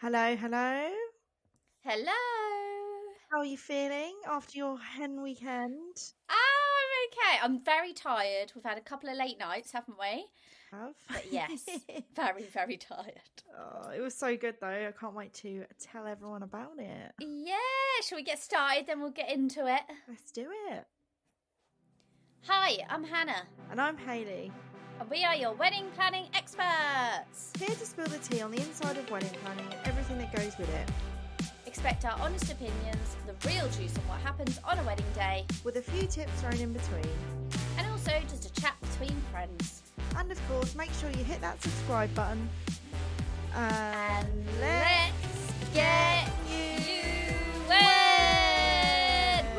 Hello, hello. Hello. How are you feeling after your hen weekend? I'm okay. I'm very tired. We've had a couple of late nights, haven't we? Have? But yes, very, very tired. Oh, it was so good though. I can't wait to tell everyone about it. Yeah, shall we get started? Then we'll get into it. Let's do it. Hi, I'm Hannah, And I'm Hayley, and we are your wedding planning experts. here to spill the tea on the inside of wedding planning and everything that goes with it, Expect our honest opinions, the real juice on what happens on a wedding day, with a few tips thrown in between. and also just a chat between friends. And of course, make sure you hit that subscribe button. And let's get you wed!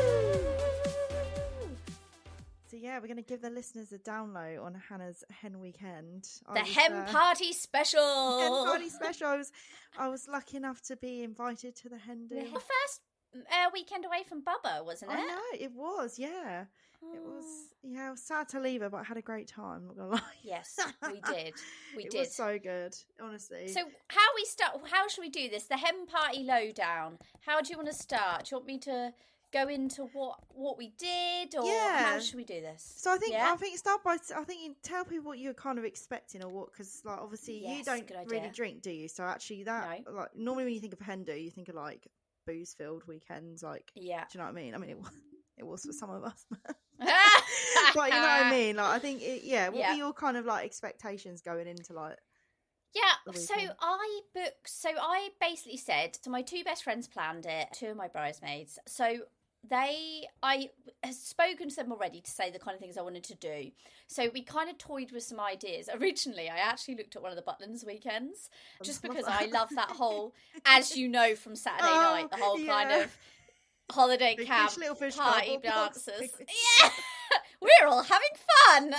So yeah, we're going to give the listeners a download on Hannah's hen weekend. The hen party special! Hen party specials. I was lucky enough to be invited to the hen do. The first weekend away from Bubba, wasn't it? I know, it was, yeah. It was, yeah, I was sad to leave her, but I had a great time, not gonna lie. Yes, we did. We It did. was so good, honestly. So how should we do this? The hen party lowdown. How do you want to start? Do you want me to go into what we did, or how should we do this? So I think start by I think you tell people what you're kind of expecting or what, because like obviously you don't really drink, do you? So actually that like normally when you think of hen do, you think of like booze filled weekends, like do you know what I mean? I mean it was for some of us. But you know what I mean? Like I think what were your kind of like expectations going into like so I basically said, so my two best friends planned it, two of my bridesmaids. So I have spoken to them already to say the kind of things I wanted to do. So we kind of toyed with some ideas. Originally, I actually looked at one of the Butlins weekends just because I love that whole, as you know from Saturday night, the whole kind of holiday camp party dances. Yeah, we're all having fun.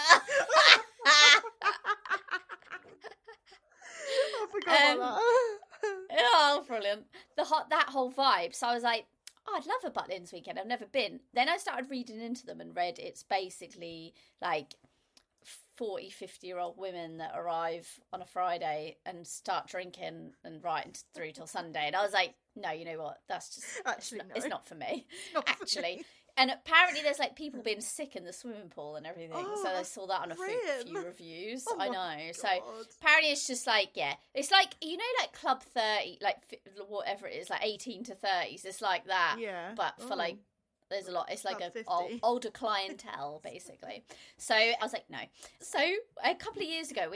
I forgot about that. Oh, brilliant. That whole vibe. So I was like, oh, I'd love a Butlins weekend. I've never been. Then I started reading into them and read it's basically like 40, 50-year-old women that arrive on a Friday and start drinking and right through till Sunday. And I was like, no, you know what? That's just, it's not for me. Actually. And apparently there's like people being sick in the swimming pool and everything. So I saw that on a few reviews. I know. God. So apparently it's just like, it's like, you know, like Club 30, like whatever it is, like 18 to 30s. It's like that. Yeah. But for like, there's a lot. It's like an older clientele, basically. So I was like, no. So a couple of years ago,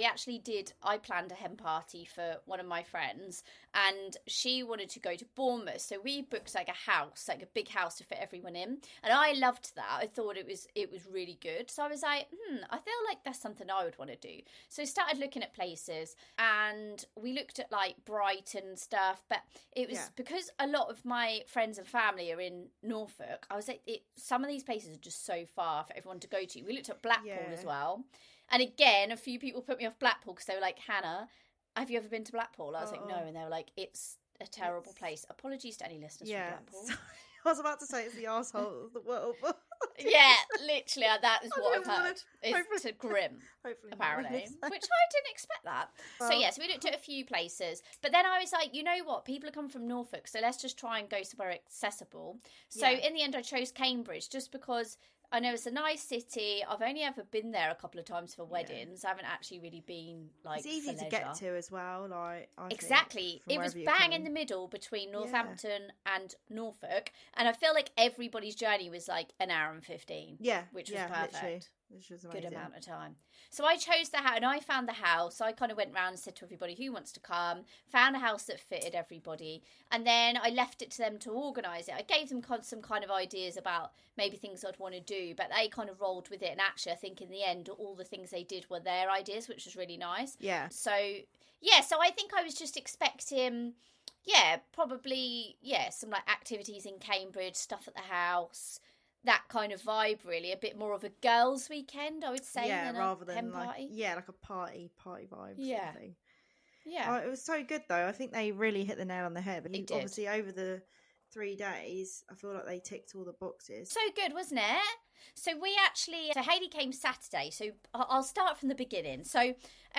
I planned a hen party for one of my friends, and she wanted to go to Bournemouth. So we booked like a house, like a big house to fit everyone in. And I loved that. I thought it was really good. So I was like, I feel like that's something I would want to do. So I started looking at places, and we looked at like Brighton stuff, but it was because a lot of my friends and family are in Norfolk. I was like, some of these places are just so far for everyone to go to. We looked at Blackpool as well. And again, a few people put me off Blackpool because they were like, Hannah, have you ever been to Blackpool? I was like, no. And they were like, it's a terrible place. Apologies to any listeners from Blackpool. I was about to say it's the arsehole of the world. Yeah, literally, that is what I've heard. It's grim, apparently, which I didn't expect that. Well, so we looked at a few places, but then I was like, you know what? People are coming from Norfolk, so let's just try and go somewhere accessible. So in the end, I chose Cambridge just because I know it's a nice city. I've only ever been there a couple of times for weddings. I haven't actually really been like. It's easy to get to as well. Like exactly, it was bang in the middle between Northampton and Norfolk, and I feel like everybody's journey was like an hour and 15. Yeah, which was perfect. Literally. Which was amazing. Good amount of time. So I chose the house, and I found the house. I kind of went around and said to everybody who wants to come, found a house that fitted everybody, and then I left it to them to organise it. I gave them some kind of ideas about maybe things I'd want to do, but they kind of rolled with it. And actually, I think in the end, all the things they did were their ideas, which was really nice. Yeah. So I think I was just expecting, probably, some like activities in Cambridge, stuff at the house. That kind of vibe, really, a bit more of a girls' weekend, I would say, than rather than hen party. Like a party vibe. Sort of thing. Yeah, it was so good though. I think they really hit the nail on the head. But obviously, over the 3 days, I feel like they ticked all the boxes. So good, wasn't it? So Hayley came Saturday, so I'll start from the beginning. So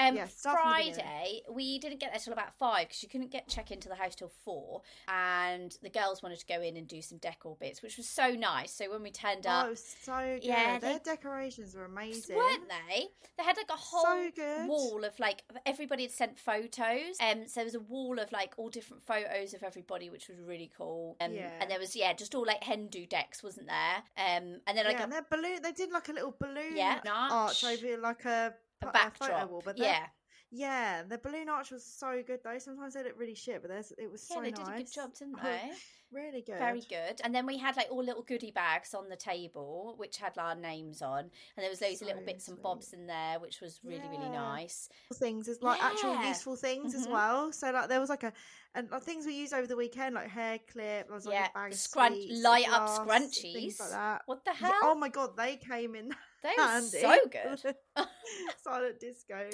Friday, we didn't get there till about 5 because you couldn't check into the house till 4, and the girls wanted to go in and do some decor bits, which was so nice. So when we turned up, it was so good. Yeah, their decorations were amazing, weren't they? They had like a whole wall of like everybody had sent photos, so there was a wall of like all different photos of everybody, which was really cool. And there was just all like Hindu decks, wasn't there? And then like and their balloon, they did like a little balloon arch over like a backdrop. Photo wall, but the balloon arch was so good though. Sometimes they look really shit, but it was so nice. Yeah, they did a good job, didn't they? Really good. Very good. And then we had like all little goodie bags on the table, which had our names on. And there was loads of little bits and bobs in there, which was really, really nice. Things is like actual useful things as well. So like there was like things we used over the weekend, like hair clip. There was like a bag of sweets, light up scrunchies. Things like that. What the hell? Oh my God, they came in. They were so good. Silent disco.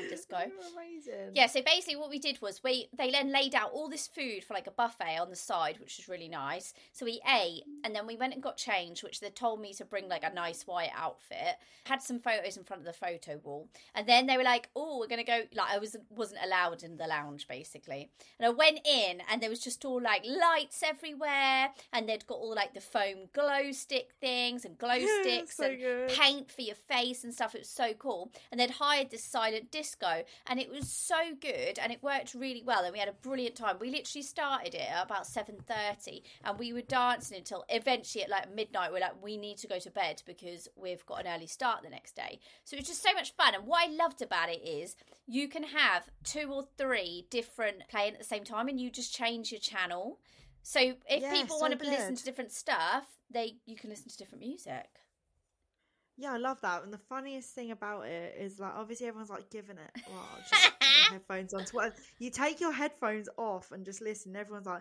Amazing. Yeah, so basically what we did was they then laid out all this food for like a buffet on the side, which was really nice. So we ate, and then we went and got changed, which they told me to bring like a nice white outfit. Had some photos in front of the photo wall, and then they were like, "Oh, we're gonna go." Like I wasn't allowed in the lounge basically, and I went in, and there was just all like lights everywhere, and they'd got all like the foam glow stick things and glow sticks and paint for your face and stuff. It was so cool. And they'd hired this silent disco, and it was so good, and it worked really well, and we had a brilliant time. We literally started it at about 7:30, and we were dancing until eventually at like midnight we're like, we need to go to bed because we've got an early start the next day. So it was just so much fun. And what I loved about it is you can have 2 or 3 different playing at the same time, and you just change your channel. So if people want to listen to different stuff, you can listen to different music. Yeah, I love that. And the funniest thing about it is, like, obviously everyone's like giving it. Well, just put headphones on. You take your headphones off and just listen. Everyone's like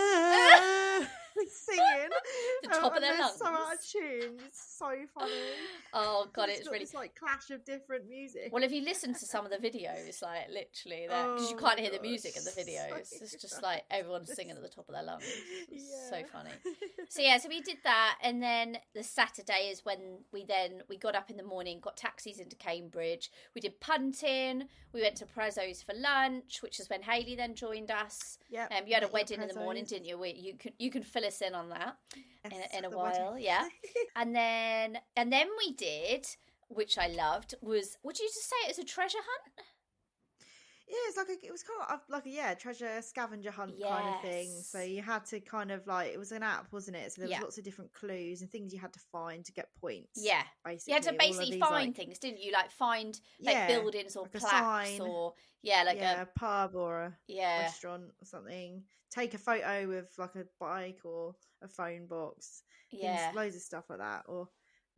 singing. The top of their lungs. So out of tune. It's so funny. Oh God, it's really this like clash of different music. Well, if you listen to some of the videos, like literally, because you can't hear the music in the videos, it's just like everyone's singing at the top of their lungs. It's so funny. So we did that, and then the Saturday is when we got up in the morning, got taxis into Cambridge. We did punting. We went to Prezzo's for lunch, which is when Hayley then joined us. Yeah. You had a wedding in the morning, didn't you? You can fill us in on that in a while. Wedding. Yeah. and then we did, which I loved, was, would you just say it was a treasure hunt? Yeah, it was kind of like a treasure scavenger hunt kind of thing. So you had to kind of like, it was an app, wasn't it? So there was lots of different clues and things you had to find to get points. Yeah, basically. You had to basically find things, didn't you? Like find like buildings or like plaques or a pub or a restaurant or something. Take a photo with like a bike or a phone box. Things, loads of stuff like that. Or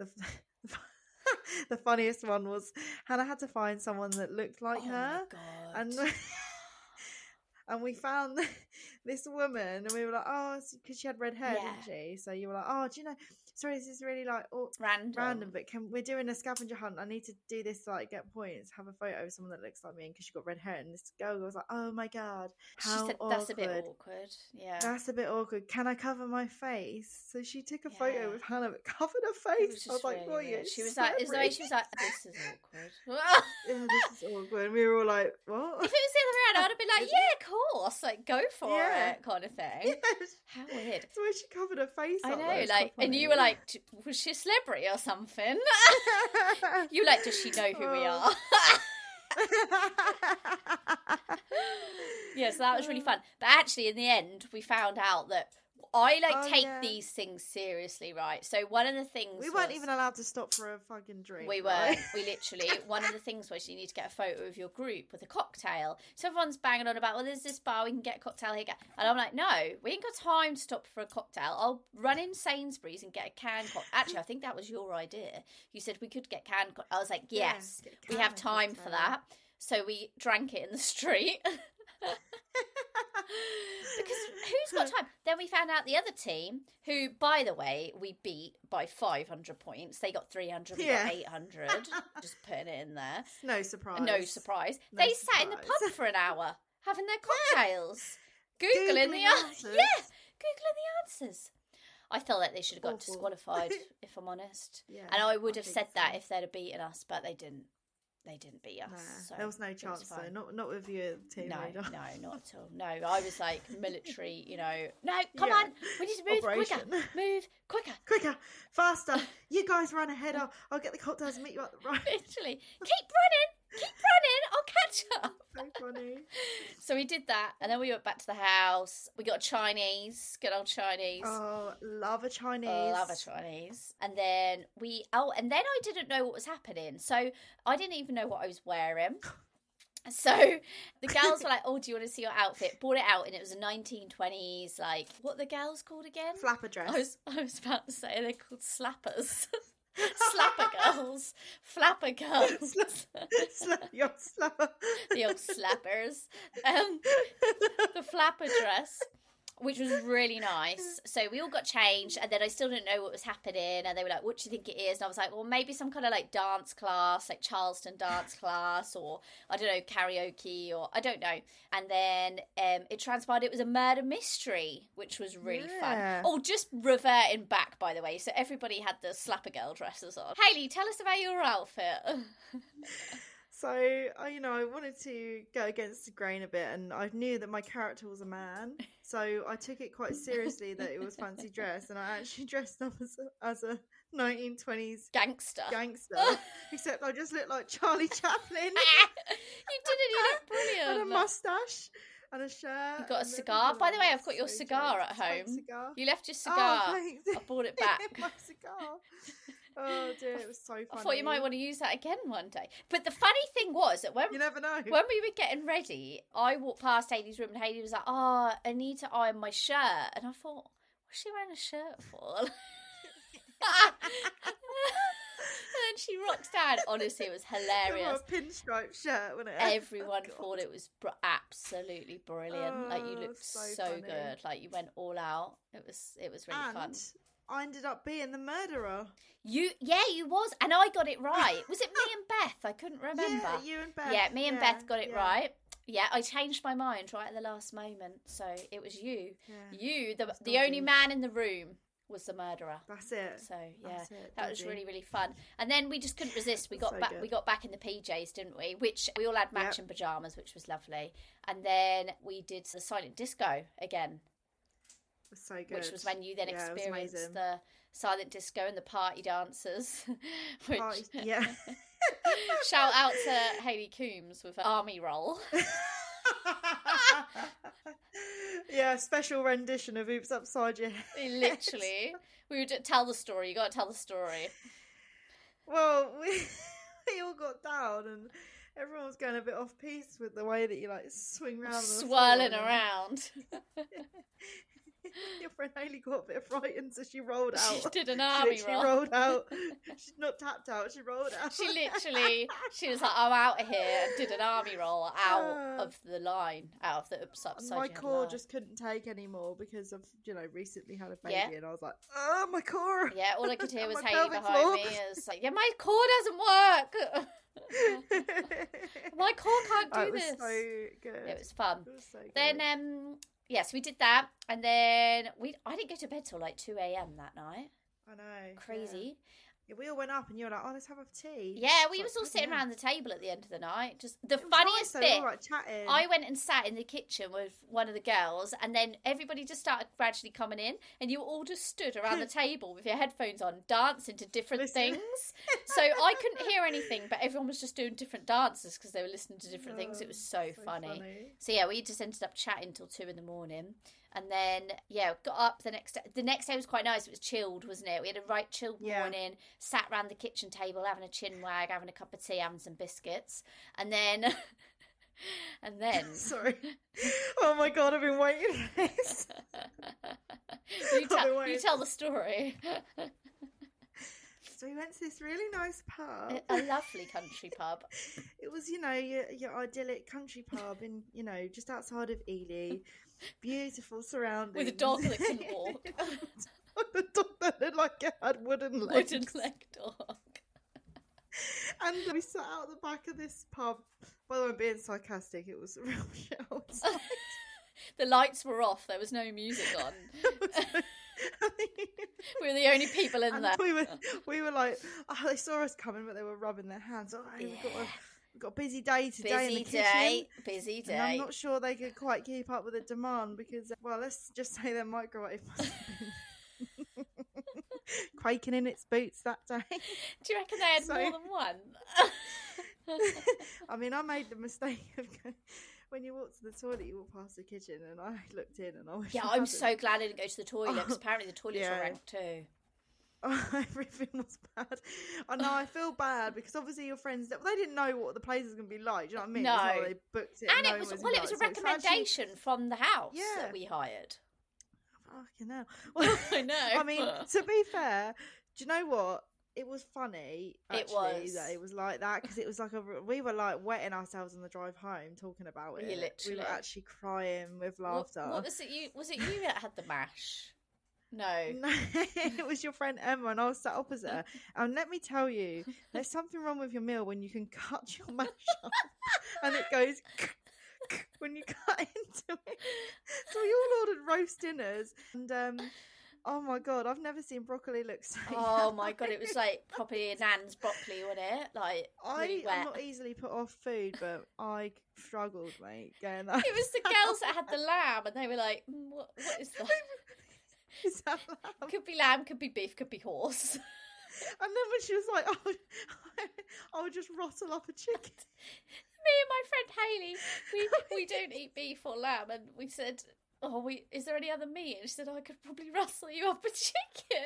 the funniest one was Hannah had to find someone that looked like her. My God. And we found this woman, and we were like, oh, because she had red hair, didn't she? So you were like, oh, do you know, sorry, this is really like random, but we're doing a scavenger hunt. I need to do this to like get points, have a photo of someone that looks like me, because she got red hair. And this girl was like, oh my God, how she said, awkward. That's a bit awkward. Yeah, that's a bit awkward. Can I cover my face? So she took a photo with Hannah that covered her face. I was like, boy, really she was like, this is awkward. Yeah, this is awkward. And we were all like, what? If it was the other way around, I'd have been like, yeah, course, like go for it, kind of thing. Yeah. How weird. So when she covered her face, I know, like, and you were like, was she a celebrity or something? You like, does she know who we are? Yeah, so that was really fun. But actually, in the end, we found out that I take these things seriously, right? So one of the things we weren't even allowed to stop for a fucking drink. We weren't. We literally, one of the things was you need to get a photo of your group with a cocktail. So everyone's banging on about, well, there's this bar, we can get a cocktail here. And I'm like, no, we ain't got time to stop for a cocktail. I'll run in Sainsbury's and get a canned cocktail. Actually, I think that was your idea. You said we could get canned cocktail. I was like, yes, we have time for that. So we drank it in the street. Because who's got time? Then we found out the other team, who, by the way, we beat by 500 points. They got 300, we got 800. Just putting it in there. No surprise. No surprise. They sat in the pub for an hour having their cocktails, Googling the answers. Yeah, Googling the answers. I felt like they should have got disqualified, if I'm honest. Yeah, and I would have said that if they'd have beaten us, but they didn't. They didn't beat us. Nah, so there was no chance, though. Not with you, team leader. No, not at all. No, I was like military, No, come on. We need to move quicker. Move quicker. Faster. You guys run ahead. I'll get the cocktails and meet you at the road. Literally. Keep running. I'll catch up. So funny. So we did that, and then we went back to the house. We got Chinese, good old Chinese. Oh, love a Chinese. And then and then I didn't know what was happening, so I didn't even know what I was wearing. So the girls were like, "Oh, do you want to see your outfit?" Brought it out, and it was a 1920s, like, what are the girls called again? Flapper dress. I was about to say they're called slappers. Slapper girls. Flapper girls. Your slapper. The old slappers. The flapper dress, which was really nice. So we all got changed, and then I still didn't know what was happening, and they were like, what do you think it is? And I was like, well, maybe some kind of like dance class, like Charleston dance class, or I don't know, karaoke, or I don't know. And then it transpired it was a murder mystery, which was really fun. Oh, just reverting back, by the way, so everybody had the slapper girl dresses on. Hayley, tell us about your outfit. So, I wanted to go against the grain a bit, and I knew that my character was a man, so I took it quite seriously that it was fancy dress, and I actually dressed up as a 1920s gangster, except I just looked like Charlie Chaplin. You look brilliant. And a moustache. And a shirt. You got a cigar. By the way, I've got your cigar at home. You left your cigar. Oh, thanks. I brought it back. My cigar. Oh dear, it was so funny. I thought you might want to use that again one day. But the funny thing was that you never know. When we were getting ready, I walked past Hayley's room, and Hayley was like, "Oh, I need to iron my shirt." And I thought, what's she wearing a shirt for? And then she rocks down. Honestly, it was hilarious. A pinstripe shirt, wasn't it? Everyone thought it was absolutely brilliant. Like, you looked so good. Like, you went all out. It was really fun. I ended up being the murderer. You was, and I got it right. Was it me and Beth? I couldn't remember. Yeah, you and Beth. Yeah, me and Beth got it right. Yeah, I changed my mind right at the last moment, so it was you. Yeah. You, the only man in the room, was the murderer. That's it. So yeah, that was really, really fun. And then we just couldn't resist. We got back. We got back in the PJs, didn't we? Which we all had matching pajamas, which was lovely. And then we did the silent disco again. It was so good. Which was when you then experienced the silent disco and the party dancers. Shout out to Hayley Coombs with an army roll. Yeah, special rendition of Oops Upside Your Head. Literally. We would tell the story. You got to tell the story. Well, we all got down, and everyone was going a bit off piece with the way that you like swing around, swirling around. Your friend Hayley got a bit frightened, so she rolled out. She did an army roll. She rolled out. She's not tapped out. She rolled out. She was like, I'm out of here, and did an army roll out of the line, out of the Oops Upside Your Head. My core just couldn't take anymore because I've, recently had a baby, and I was like, oh, my core. Yeah, all I could hear was Hayley behind me. It was like, my core doesn't work. My core can't do this. It was so good. It was fun. It was so good. Then, yes, we did that, and then I didn't go to bed till like 2 a.m. that night. I know. Crazy. Yeah, we all went up, and you were like, "Oh, let's have a tea." Yeah, we was all sitting around the table at the end of the night. Just the funniest bit. Chatting. I went and sat in the kitchen with one of the girls, and then everybody just started gradually coming in, and you all just stood around the table with your headphones on, dancing to different things. So I couldn't hear anything, but everyone was just doing different dances because they were listening to different things. It was so funny. So yeah, we just ended up chatting till 2 a.m. And then, got up the next day. The next day was quite nice. It was chilled, wasn't it? We had a right chilled morning, sat around the kitchen table, having a chin wag, having a cup of tea, having some biscuits. And then... Sorry. Oh my God, I've been waiting for this. You tell the story. So we went to this really nice pub. A lovely country pub. It was, your idyllic country pub in, just outside of Ely. Beautiful surroundings. With a dog that can walk. The dog that looked like it had wooden legs. Wooden leg dog. And we sat out the back of this pub. By the way, I'm being sarcastic. It was a real shit outside. The lights were off. There was no music on. We were the only people in there. We were like, they saw us coming, but they were rubbing their hands. Oh, we've got a busy day today in the kitchen. Busy day. And I'm not sure they could quite keep up with the demand because, well, let's just say their microwave must have been quaking in its boots that day. Do you reckon they had more than one? I mean, I made the mistake of when you walk to the toilet, you walk past the kitchen, and I looked in, and I was I'm so glad I didn't go to the toilet because apparently the toilets were ranked too. Oh, everything was bad. I know, I feel bad because obviously your friends, they didn't know what the place was going to be like. Do you know what I mean? No, they booked it, and it was a recommendation from the house that we hired. Fucking hell! I know. I mean, to be fair, do you know what? It was funny. Actually, that it was like that because it was like we were like wetting ourselves on the drive home talking about it. Literally. We were actually crying with laughter. What was it? Was it you that had the mash? No, it was your friend Emma, and I was sat opposite her. And let me tell you, there's something wrong with your meal when you can cut your mash up and it goes when you cut into it. So we all ordered roast dinners, and oh my god, I've never seen broccoli look so. Oh my god, it was like properly Nan's broccoli, wasn't it? Like really wet. I'm not easily put off food, but I struggled, mate. Getting that. It was the girls that had the lamb, and they were like, "What is that?" Is that lamb? Could be lamb, could be beef, could be horse. And then when she was like, "Oh, I would just rustle up a chicken." Me and my friend Hayley, we don't eat beef or lamb, and we said, "Oh, is there any other meat?" And she said, "I could probably rustle you up a chicken."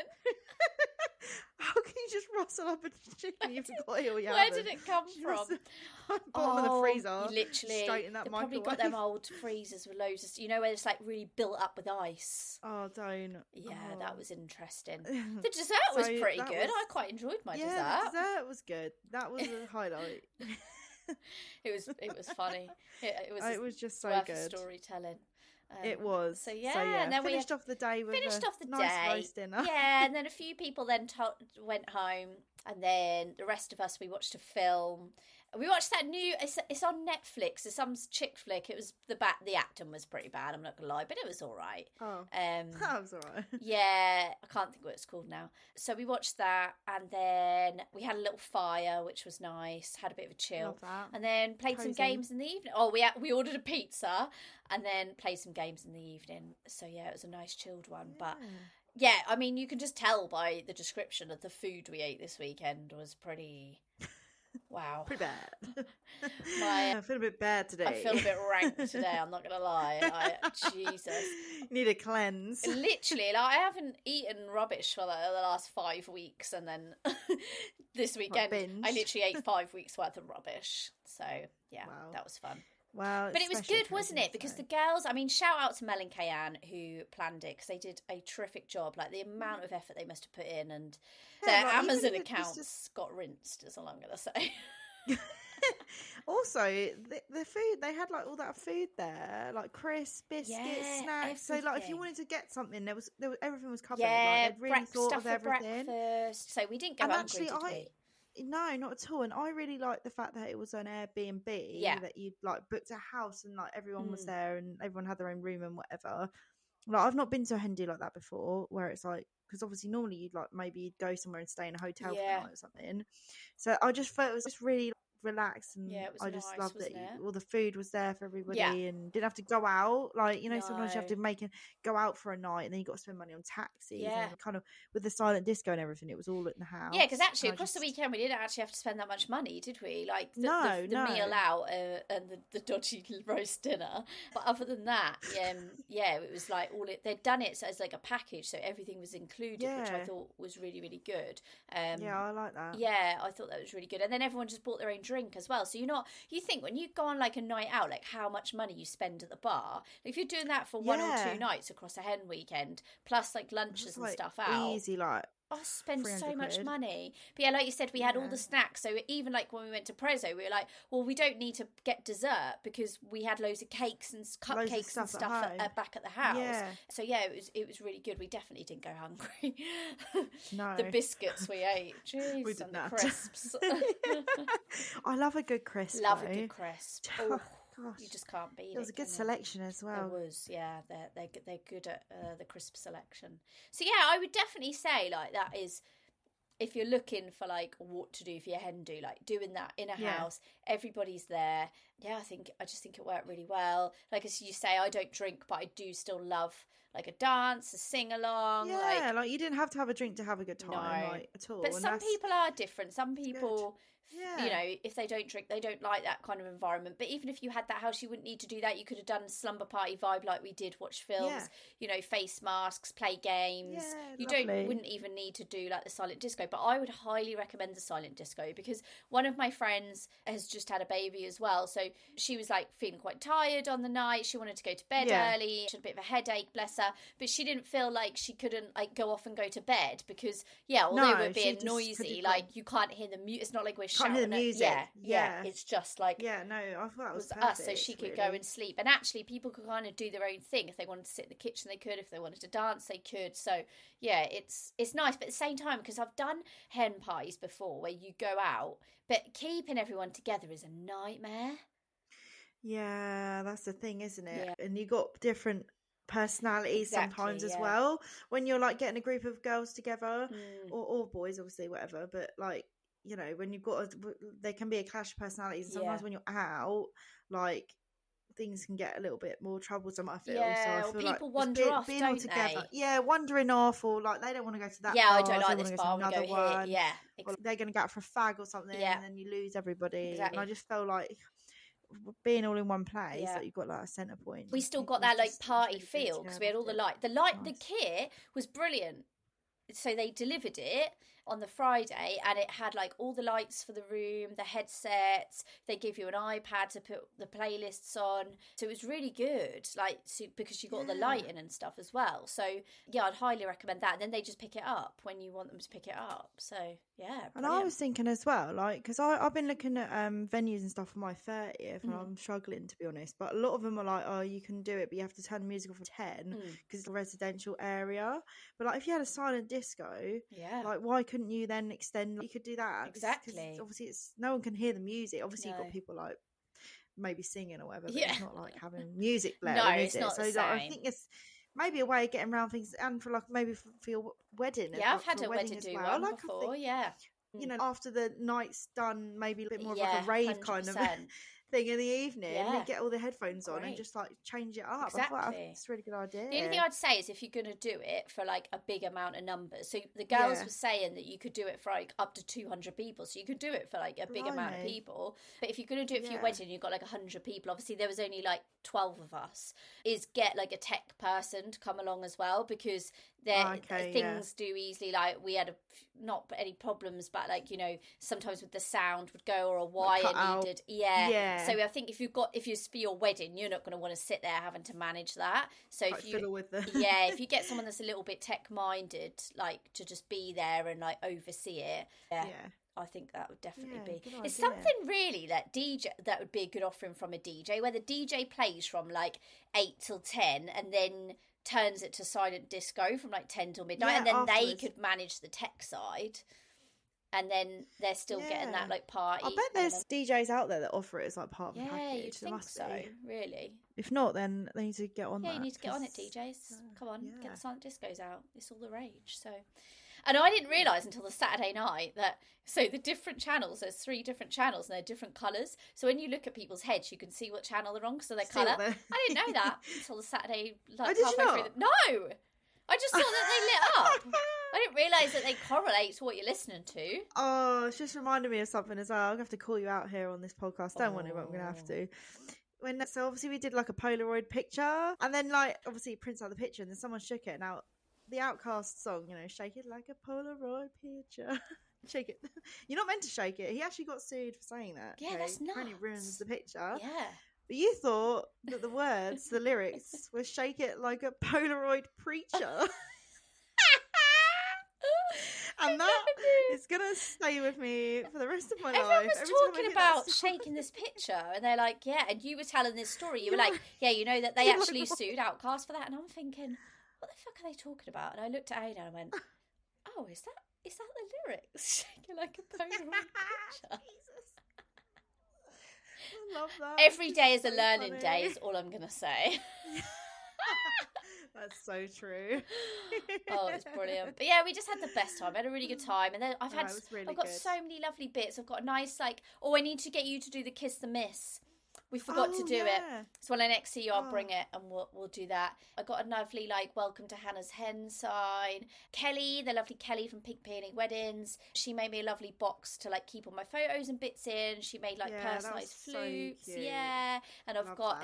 How can you just rustle up a chicken? You've got it all your Where did it come from? Bottom of the freezer. Literally. Straight in that microwave. Probably got them old freezers with loads of, where it's like really built up with ice. Oh, don't. Yeah, that was interesting. The dessert was pretty good. I quite enjoyed my dessert. Yeah, the dessert was good. That was a highlight. It was funny. It was just so worth good. Storytelling. It was. So and then finished off the day with a nice roast dinner. Yeah, and then a few people then went home, and then the rest of us, we watched a film. We watched that new. It's on Netflix. It's some chick flick. It was the acting was pretty bad. I'm not gonna lie, but it was all right. Oh, that was all right. Yeah, I can't think what it's called now. So we watched that, and then we had a little fire, which was nice. Had a bit of a chill, love that. And then played some games in the evening. Oh, we ordered a pizza, and then played some games in the evening. So yeah, it was a nice chilled one, but. Yeah, I mean, you can just tell by the description of the food we ate this weekend was pretty. Wow. Pretty bad. I feel a bit bad today. I feel a bit rank today, I'm not going to lie. Jesus. You need a cleanse. Literally, I haven't eaten rubbish for the last 5 weeks, and then this weekend I literally ate 5 weeks worth of rubbish. So, yeah, That was fun. Wow, but it was good, wasn't it? Because the girls, I mean, shout out to Mel and Kayanne who planned it because they did a terrific job. Like the amount of effort they must have put in, and their Amazon accounts got rinsed, is all I'm going to say. Also, the food, they had like all that food there, like crisps, biscuits, snacks. Everything. So like if you wanted to get something, there was everything was covered. Yeah, like, they'd really thought of everything. Breakfast. So we didn't go hungry, did we? No, not at all. And I really liked the fact that it was an Airbnb, that you'd like booked a house and like everyone was there and everyone had their own room and whatever. Like I've not been to a Hendy like that before, where it's like, because obviously normally you'd go somewhere and stay in a hotel for a night or something. So I just felt it was just really relaxed, and it was I just nice, loved that all the food was there for everybody and didn't have to go out, like sometimes you have to go out for a night and then you got to spend money on taxis, and kind of with the silent disco and everything, it was all in the house. Because actually across the weekend we didn't actually have to spend that much money, did we? Like the meal out and the dodgy roast dinner, but other than that it was like they'd done it as like a package, so everything was included, which I thought was really, really good. I like that. I thought that was really good. And then everyone just bought their own drink as well, so you think when you go on like a night out, like how much money you spend at the bar, if you're doing that for 1 or 2 nights across a hen weekend plus like lunches and stuff out, easy, like I spend so much money. But like you said, we had all the snacks. So even like when we went to Prezzo, we were like, well, we don't need to get dessert because we had loads of cakes and cupcakes and stuff back at the house. Yeah. So it was really good. We definitely didn't go hungry. No. The biscuits we ate. Jeez, we did and the crisps. I love a good crisp. Love a good crisp. Oh. Gosh, you just can't beat it. There was a good selection as well. There was, yeah. They're good at the crisp selection. So yeah, I would definitely say like that is, if you're looking for like what to do for your hen do, like doing that in a house, everybody's there. Yeah, I just think it worked really well. Like as you say, I don't drink, but I do still love like a dance, a sing along. Yeah, like you didn't have to have a drink to have a good time, like at all. But some people are different. Some people, Yeah. you know, if they don't drink, they don't like that kind of environment. But even if you had that house, you wouldn't need to do that. You could have done slumber party vibe like we did, watch films, you know, face masks, play games. You wouldn't even need to do like the silent disco. But I would highly recommend the silent disco, because one of my friends has just had a baby as well. So she was like feeling quite tired on the night. She wanted to go to bed early. She had a bit of a headache, bless her. But she didn't feel like she couldn't like go off and go to bed because, although we're being noisy, like you can't hear the music. It's not like we're shouting. Can't hear the music. Yeah. It's just like I thought that was perfect, us, so she could go and sleep. And actually, people could kind of do their own thing. If they wanted to sit in the kitchen, they could. If they wanted to dance, they could. So yeah, it's nice. But at the same time, because I've done hen parties before where you go out, but keeping everyone together is a nightmare. Yeah, that's the thing, isn't it? Yeah. And you got different personalities sometimes as well when you're like getting a group of girls together or boys, obviously, whatever. But like, you know, when you've got there can be a clash of personalities, and sometimes when you're out, like things can get a little bit more troublesome, I feel. Yeah, so I feel people like wander off, being don't all together. they? Yeah, wandering off, or like they don't want to go to that bar. I don't like this bar, I want to go one. here. Yeah. Or they're going to go out for a fag or something, and then you lose everybody. Exactly. And I just felt like being all in one place, like you've got like a centre point. We still got that like party feel because we had all the light. The kit was brilliant. So they delivered it on the Friday, and it had like all the lights for the room, the headsets. They give you an iPad to put the playlists on, so it was really good. Like because you got all the lighting and stuff as well. So yeah, I'd highly recommend that. And then they just pick it up when you want them to pick it up. So yeah, brilliant. And I was thinking as well, like because I've been looking at venues and stuff for my 30th, and I'm struggling to be honest. But a lot of them are like, oh, you can do it, but you have to turn the music off at 10 because it's a residential area. But like if you had a silent disco, like why couldn't you then extend? You could do that exactly. Obviously, it's no one can hear the music. Obviously, you've got people like maybe singing or whatever, but it's not like having music blaring. No, it's not so the like, same. I think it's maybe a way of getting around things, and for like maybe for your wedding. Yeah, I've had a wedding do one like, before. You know, after the night's done, maybe a bit more of like a rave 100%. Kind of thing in the evening, you get all the headphones on and just like change it up. Exactly. I thought it's a really good idea. The only thing I'd say is if you're going to do it for like a big amount of numbers, so the girls were saying that you could do it for like up to 200 people, so you could do it for like a big amount of people. But if you're going to do it for your wedding, you've got like 100 people, obviously there was only like 12 of us, is get like a tech person to come along as well, because things do easily, like we had not any problems, but like, you know, sometimes with the sound would go, or a wire needed so I think if you're for your wedding, you're not going to want to sit there having to manage that. So like if you fiddle with the if you get someone that's a little bit tech minded, like to just be there and like oversee it, I think that would definitely be. It's something really that would be a good offering from a DJ, where the DJ plays from like 8 till 10 and then turns it to silent disco from like 10 till midnight, and then afterwards they could manage the tech side, and then they're still getting that like party. I bet there's DJs out there that offer it as like part of the package. You'd think so, really. If not, then they need to get on that. Yeah, you need to get on it, DJs. Come on, get the silent discos out. It's all the rage. So, and I didn't realise until the Saturday night that the different channels, there's 3 different channels and they're different colours. So when you look at people's heads, you can see what channel they're on because of their colour. I didn't know that until the Saturday, like halfway through. No, I just thought that they lit up. I didn't realise that they correlate to what you're listening to. Oh, it's just reminded me of something as well. I'm going to have to call you out here on this podcast. Don't worry, I'm going to have to. So obviously we did like a Polaroid picture, and then like obviously it prints out the picture, and then someone shook it. Now the Outcast song, you know, shake it like a Polaroid picture. Shake it. You're not meant to shake it. He actually got sued for saying that. Yeah, that's nuts. Apparently ruins the picture. Yeah. But you thought that the words, the lyrics, were shake it like a Polaroid preacher. And that is going to stay with me for the rest of my life. Everyone was talking about shaking this picture, and they're like, and you were telling this story. You were like, you know that they actually sued Outkast for that. And I'm thinking, what the fuck are they talking about? And I looked at Ada and I went, oh, is that the lyrics? Shaking like a Polaroid picture. I love that. Every day is a learning day is all I'm going to say. That's so true. Oh, it's brilliant. But yeah, we just had the best time. I had a really good time. And then I've got good. so many lovely bits. I've got a nice, like, I need to get you to do the Kiss the Miss. We forgot to do it. So when I next see you, I'll bring it and we'll do that. I got a lovely, like, welcome to Hannah's Hen sign. Kelly, the lovely Kelly from Pink Peony Weddings, she made me a lovely box to, like, keep all my photos and bits in. She made, like, personalised flutes. So yeah. And I've got...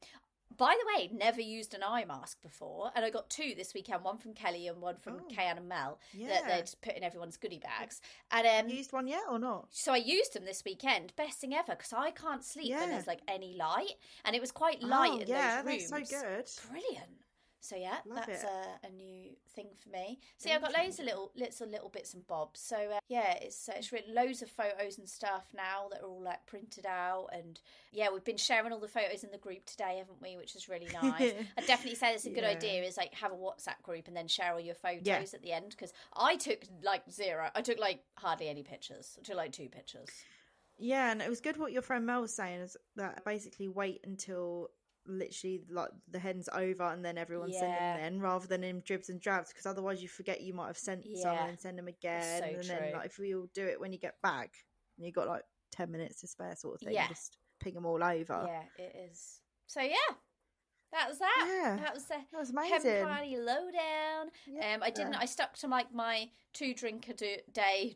By the way, never used an eye mask before, and I got 2 this weekend, one from Kelly and one from Kayan and Mel, that they'd put in everyone's goodie bags. And you used one yet or not? So I used them this weekend. Best thing ever, because I can't sleep when there's, like, any light, and it was quite light in those rooms. Yeah, that's so good. Brilliant. So yeah, that's a new thing for me. So yeah, I've got loads of little bits and bobs. So yeah, it's written loads of photos and stuff now that are all, like, printed out, and yeah, we've been sharing all the photos in the group today, haven't we? Which is really nice. I definitely say it's a good idea. Is, like, have a WhatsApp group and then share all your photos at the end, because I took, like, 0. I took, like, hardly any pictures. I took, like, 2 pictures. Yeah, and it was good what your friend Mel was saying, is that basically wait until literally, like, the hen's over and then everyone send them then, rather than in dribs and drabs, because otherwise you forget you might have sent some and send them again. So and then, like, if we all do it when you get back and you've got, like, 10 minutes to spare sort of thing, just ping them all over. Yeah, it is. So yeah, that was that. Yeah, that was amazing. Hen party lowdown. I stuck to, like, my 2 drink a day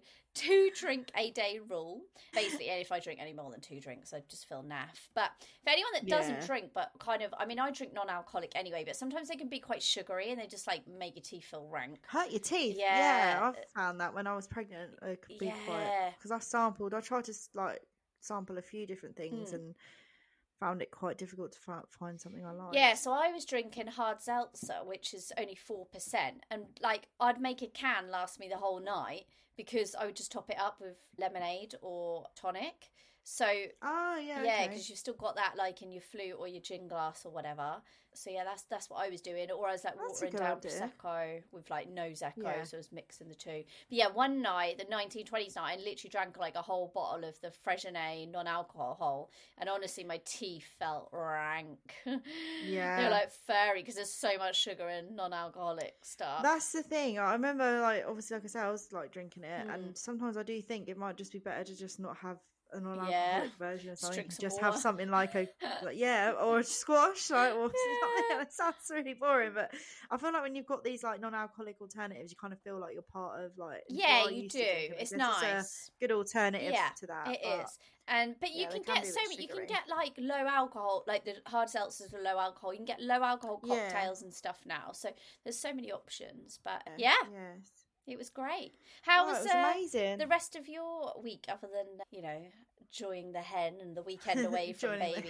2 drink a day rule. Basically, if I drink any more than 2 drinks, I just feel naff. But for anyone that doesn't drink, but kind of, I mean, I drink non-alcoholic anyway, but sometimes they can be quite sugary and they just, like, make your teeth feel rank. Hurt your teeth. Yeah, I've found that when I was pregnant, it could be quite, because I tried to, like, sample a few different things and found it quite difficult to find something I like. Yeah, so I was drinking hard seltzer, which is only 4%, and, like, I'd make a can last me the whole night, because I would just top it up with lemonade or tonic. So because you've still got that, like, in your flute or your gin glass or whatever. So yeah, that's what I was doing. Or I was, like, watering down Prosecco with, like, no Prosecco, so I was mixing the 2. But yeah, one night, the 1920s night, I literally drank, like, a whole bottle of the Freixenet non-alcohol, and honestly, my teeth felt rank. Yeah, they're, like, furry, because there's so much sugar in non-alcoholic stuff. That's the thing. I remember, like, obviously, like I said, I was, like, drinking it, and sometimes I do think it might just be better to just not have a non-alcoholic version of something. Just have something like or a squash, like, or something. It sounds really boring, but I feel like when you've got these, like, non-alcoholic alternatives, you kind of feel like you're part of, like, you do. It's nice. It's a good alternative to that. It is. But you can get so many. You can get, like, low alcohol, like the hard seltzers with low alcohol. You can get low alcohol cocktails and stuff now. So there's so many options. But it was great. How was amazing. The rest of your week, other than, you know, enjoying the hen and the weekend away from baby?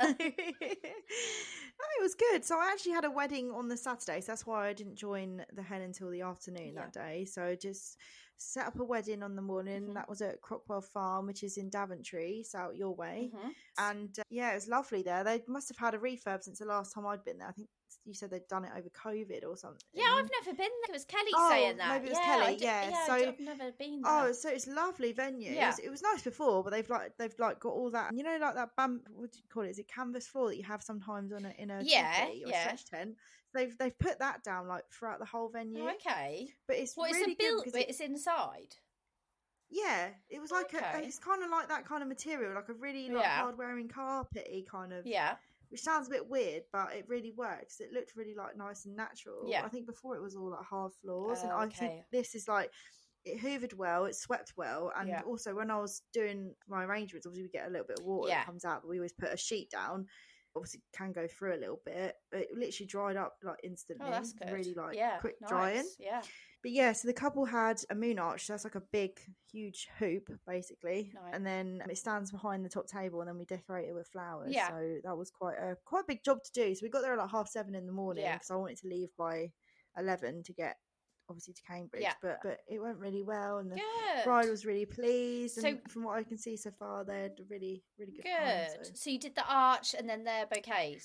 It was good. So I actually had a wedding on the Saturday, so that's why I didn't join the hen until the afternoon that day. So just set up a wedding on the morning. That was at Crockwell Farm, which is in Daventry, so out your way. And it was lovely there. They must have had a refurb since the last time I'd been there. I think you said they'd done it over COVID or something. Yeah, I've never been there. It was Kelly saying that. Maybe it was Kelly. So I've never been there. So it's a lovely venue. Yeah. It was nice before, but they've got all that. You know, like that what do you call it? Is it canvas floor that you have sometimes in a teepee or a stretch tent? They've put that down, like, throughout the whole venue. Okay, but it's really good. It's inside. Yeah, it was like it's kind of like that kind of material, like a really, like, hard wearing carpety kind of. Yeah. Which sounds a bit weird, but it really works. It looked really, like, nice and natural. Yeah. I think before it was all, like, hard floors, and I think this is, like, it hoovered well, it swept well, and also when I was doing my arrangements, obviously we get a little bit of water that comes out, but we always put a sheet down. Obviously it can go through a little bit, but it literally dried up, like, instantly. Oh, that's good. Really, like, quick drying. Yeah. But yeah, so the couple had a moon arch. So that's like a big, huge hoop, basically. Nice. And then it stands behind the top table, and then we decorate it with flowers. Yeah. So that was quite a big job to do. So we got there at like 7:30 in the morning, because I wanted to leave by 11 to get, obviously, to Cambridge. Yeah. But it went really well, and the bride was really pleased. And from what I can see so far, they had a really, really good time. So you did the arch and then their bouquets?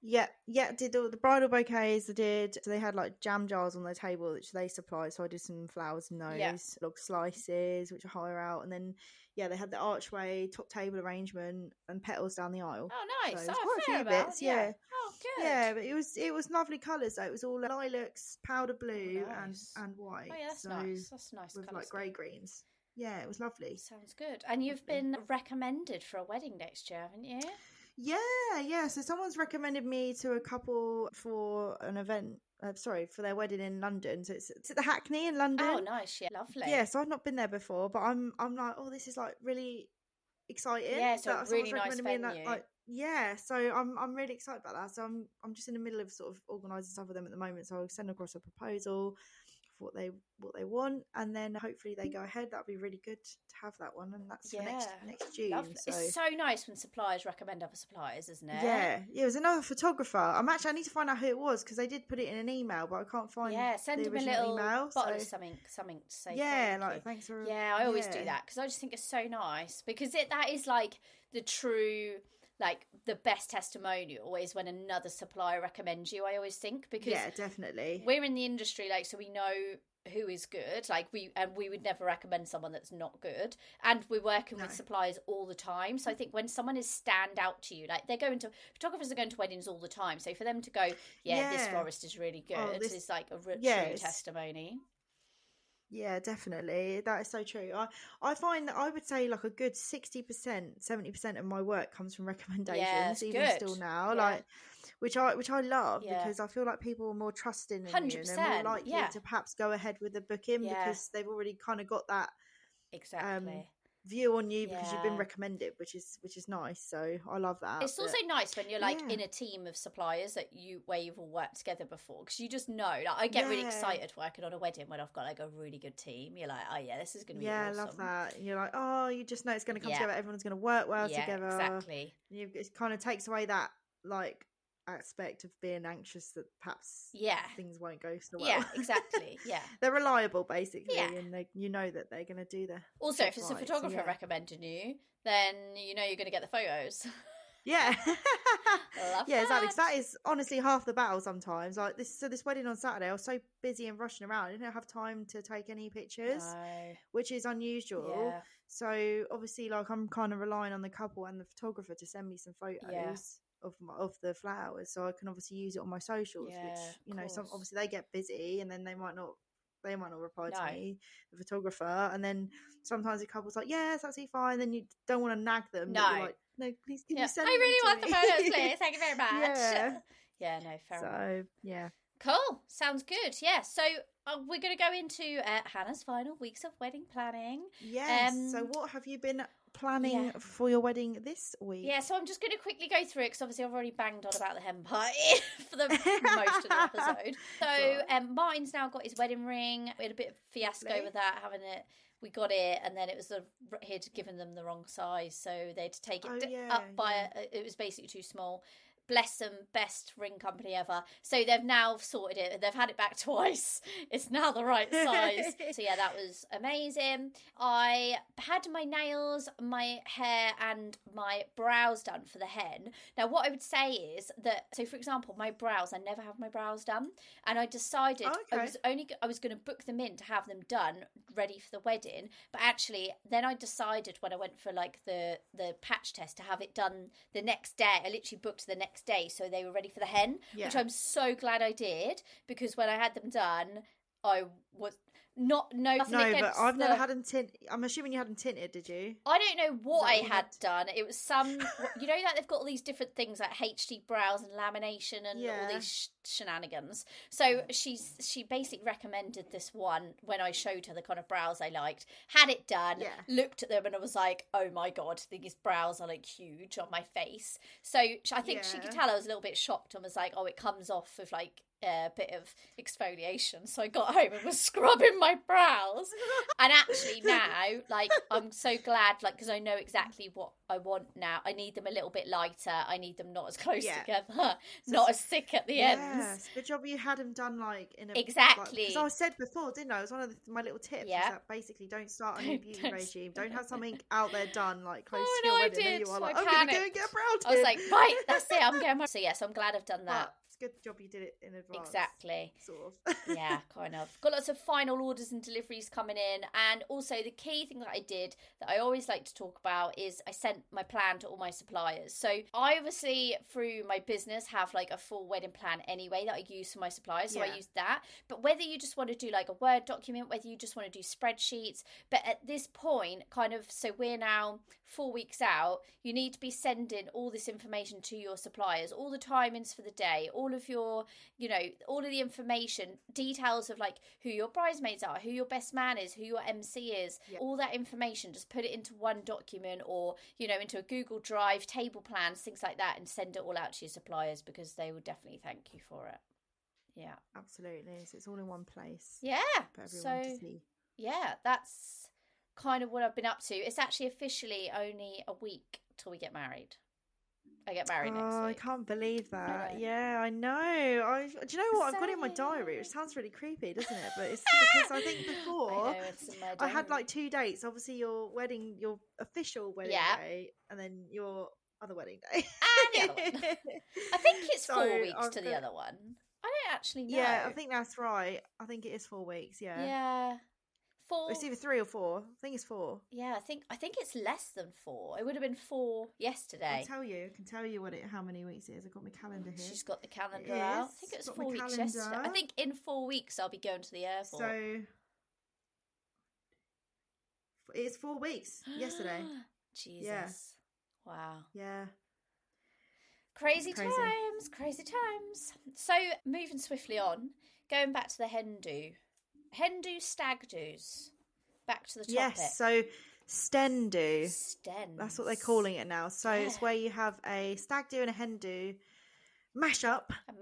Yeah, did all the bridal bouquets. So they had like jam jars on their table, which they supplied. So I did some flowers in those, log slices, which I hire out, and then they had the archway, top table arrangement, and petals down the aisle. Oh, nice! So it was quite a few bits. Yeah. Oh, good. Yeah, but it was lovely colours though. It was all lilacs, powder blue, and white. Oh yeah, that's nice. That's nice. With like grey greens. Yeah, it was lovely. Sounds good. And you've been recommended for a wedding next year, haven't you? Yeah. So someone's recommended me to a couple for an event. For their wedding in London. So it's at the Hackney in London. Oh, nice. Yeah, lovely. Yeah, so I've not been there before, but I'm like, oh, this is like really exciting. Yeah, so a really nice venue. So I'm really excited about that. So I'm just in the middle of sort of organising stuff with them at the moment. So I'll send across a proposal for what they want, and then hopefully they go ahead. That'll be really good to have that one, and that's for next June. So. It's so nice when suppliers recommend other suppliers, isn't it? Yeah, it was another photographer. I need to find out who it was because they did put it in an email, but I can't find. Yeah, send them a little email, bottle of something to say. Yeah, thanks for. Yeah, I always do that because I just think it's so nice because that is like the true. Like the best testimonial is when another supplier recommends you, I always think, because definitely we're in the industry, like, so we know who is good, like we would never recommend someone that's not good, and we're working with suppliers all the time. So I think when someone is stand out to you, like photographers are going to weddings all the time, so for them to go, this florist is really good, is like a true testimony. Yeah, definitely. That is so true. I find that I would say like a good 60%, 70% of my work comes from recommendations, even still now, which I love because I feel like people are more trusting in 100%, you and they're more likely to perhaps go ahead with the booking because they've already kind of got that view on you because you've been recommended, which is nice. So I love that. It's also nice when you're like in a team of suppliers where you've all worked together before, because you just know, like, I get really excited working on a wedding when I've got like a really good team. You're like, oh yeah, this is going to be awesome. I love that. And you're like, oh, you just know it's going to come together, everyone's going to work well together. Exactly. It kind of takes away that like aspect of being anxious that perhaps things won't go so well. Exactly. They're reliable basically, and you know that they're going to do the also if it's a photographer recommending you, then you know you're going to get the photos. Exactly. That is honestly half the battle sometimes. Like this wedding on Saturday, I was so busy and rushing around, I didn't have time to take any pictures, which is unusual. So obviously, like, I'm kind of relying on the couple and the photographer to send me some photos of the flowers, so I can obviously use it on my socials, which some obviously they get busy and then they might not reply to me, the photographer, and then sometimes the couple's like, it's absolutely fine, then you don't want to nag them, no, please can you send I really want me? The photos, please, thank you very much. Fair enough. Cool, sounds good. So we're going to go into Hannah's final weeks of wedding planning. So what have you been planning for your wedding this week? So I'm just going to quickly go through it because obviously I've already banged on about the hem party for the most of the episode. So Martin's now got his wedding ring. We had a bit of fiasco with that, having it. We got it, and then it was he'd given them the wrong size, so they had to take it up by it was basically too small. Bless them, best ring company ever. So they've now sorted it. They've had it back twice. It's now the right size. So that was amazing. I had my nails, my hair, and my brows done for the hen. Now, what I would say is that, so for example, my brows, I never have my brows done. And I decided I was going to book them in to have them done, ready for the wedding. But actually, then I decided when I went for like the patch test to have it done the next day. I literally booked the next day so they were ready for the hen, which I'm so glad I did, because when I had them done I was not nothing but I've never had them tinted. I'm assuming you had them tinted, did you? I don't know what I had done. It was some you know, like they've got all these different things like HD brows and lamination and all these shenanigans. So she basically recommended this one when I showed her the kind of brows I liked, had it done, looked at them, and I was like, oh my god, these brows are like huge on my face. So I think she could tell I was a little bit shocked and was like, oh, it comes off with like a bit of exfoliation. So I got home and was scrubbing my my brows. And actually now, like, I'm so glad, like, because I know exactly what I want now. I need them a little bit lighter. I need them not as close together, not as thick at the ends. Good job you had them done, like, in a... Exactly. Because I said before, didn't I? It was one of my little tips. Is that basically don't start a new beauty regime. Don't have something out there done, like, close to your wedding. Then you are like, I'm going to go and get a brow tint. I was like, right, that's it. I'm going. So yes, I'm glad I've done that. It's a good job you did it in advance. Exactly. Sort of. Yeah, kind of. Got lots of final orders and deliveries coming in. And also the key thing that I did that I always like to talk about is I sent my plan to all my suppliers. So I obviously, through my business, have like a full wedding plan anyway that I use for my suppliers. So I use that. But whether you just want to do like a Word document, whether you just want to do spreadsheets, but at this point, kind of, so we're now 4 weeks out, you need to be sending all this information to your suppliers, all the timings for the day, all of your, you know, all of the information, details of like who your bridesmaids are, who your best man is, who your MC is, all that information, just put it into one document or, you know, into a Google Drive, table plans, things like that, and send it all out to your suppliers because they will definitely thank you for it. Yeah. Absolutely. So it's all in one place. Yeah. For everyone to see. Yeah, that's kind of what I've been up to. It's actually officially only a week till we get married. I get married next week. I can't believe that. Yeah, I know. Do you know what? I've got it in my diary, which sounds really creepy, doesn't it? But it's because I think before I had like 2 dates. Obviously, your official wedding day, and then your other wedding day. And the other one. I think it's 4 weeks to the other one. I don't actually know. Yeah, I think that's right. I think it is 4 weeks. Yeah. Yeah. 4. It's either 3 or 4. I think it's 4. Yeah, I think it's less than 4. It would have been 4 yesterday. I can tell you how many weeks it is. I've got my calendar here. She's got the calendar out. I think it was 4 weeks yesterday. I think in 4 weeks I'll be going to the airport. So it's 4 weeks yesterday. Jesus. Yeah. Wow. Yeah. Crazy times. So moving swiftly on, going back to the hen do stag do's. Back to the topic. Yes, so sten do. That's what they're calling it now. So it's where you have a stag do and a hen do mashup.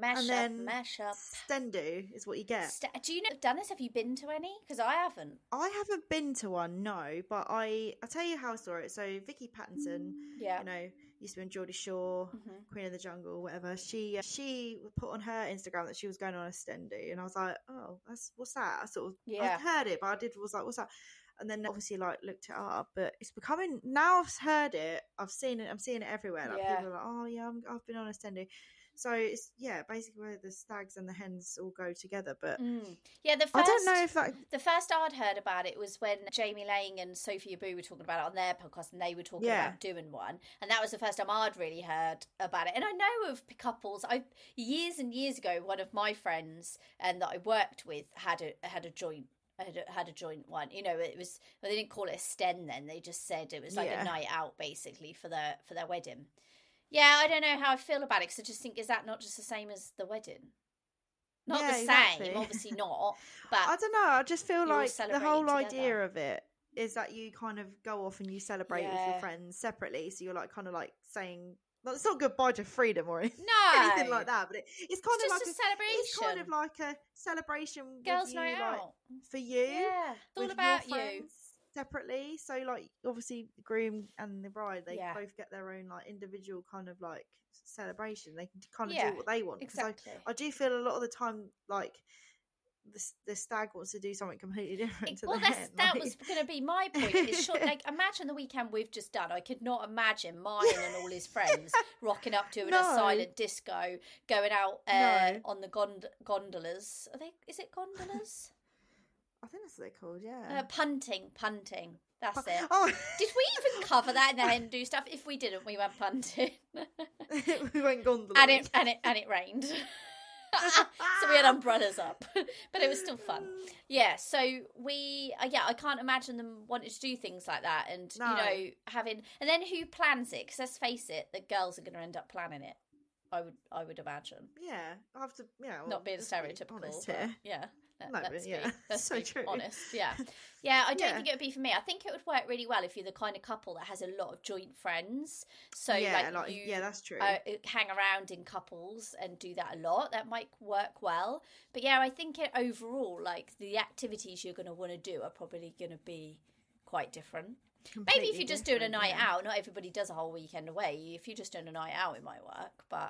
Mashup. Sten do is what you get. Do you know done this? Have you been to any? Because I haven't. I haven't been to one, no. But I'll tell you how I saw it. So Vicky Pattinson, you know, used to be on Geordie Shore, Queen of the Jungle, whatever. She put on her Instagram that she was going on a sten do, and I was like, oh, what's that? I sort of I'd heard it, but was like, what's that? And then obviously like looked it up, but it's becoming, now I've heard it, I'm seeing it everywhere. Like people are like, oh yeah, I've been on a sten do. So it's basically where the stags and the hens all go together. But I don't know if the first I'd heard about it was when Jamie Lang and Sophie Abu were talking about it on their podcast, and they were talking about doing one, and that was the first time I'd really heard about it. And I know of couples. Years and years ago, one of my friends and that I worked with had a joint. Had a joint one, you know. It was, well, they didn't call it a sten then. They just said it was like a night out, basically, for their wedding. Yeah, I don't know how I feel about it, because I just think, is that not just the same as the wedding? Not the same, obviously not. But I don't know. I just feel like the whole idea of it is that you kind of go off and you celebrate with your friends separately. So you're like kind of like saying, well, it's not goodbye to freedom or anything like that, but it's kind of like a celebration. It's kind of like a celebration. Girls' with you, night like, out for you. Yeah, it's all about you. Separately, so like obviously the groom and the bride, they both get their own like individual kind of like celebration. They can kind of do what they want. Exactly. I do feel a lot of the time like the stag wants to do something completely different to the hen. That was going to be my point. It's like, imagine the weekend we've just done. I could not imagine Martin and all his friends rocking up to a silent disco, going out on the gondolas. Is it gondolas? I think that's what they're called, yeah. Punting. That's it. Oh. Did we even cover that in the hen do stuff? If we didn't, we went punting. We went gondola. And it rained. So we had umbrellas up, but it was still fun. Yeah, so I can't imagine them wanting to do things like that, and you know, having, and then who plans it? Because let's face it, the girls are going to end up planning it. I would imagine. Yeah, I have to. Yeah, well, not being stereotypical. Honest here. Yeah. Let's be true. honest. Yeah. I don't think it would be for me. I think it would work really well if you're the kind of couple that has a lot of joint friends. So that's true. Hang around in couples and do that a lot. That might work well. But yeah, I think overall, like the activities you're going to want to do are probably going to be quite different. Completely maybe if you're just doing a night out, not everybody does a whole weekend away. If you're just doing a night out, it might work. But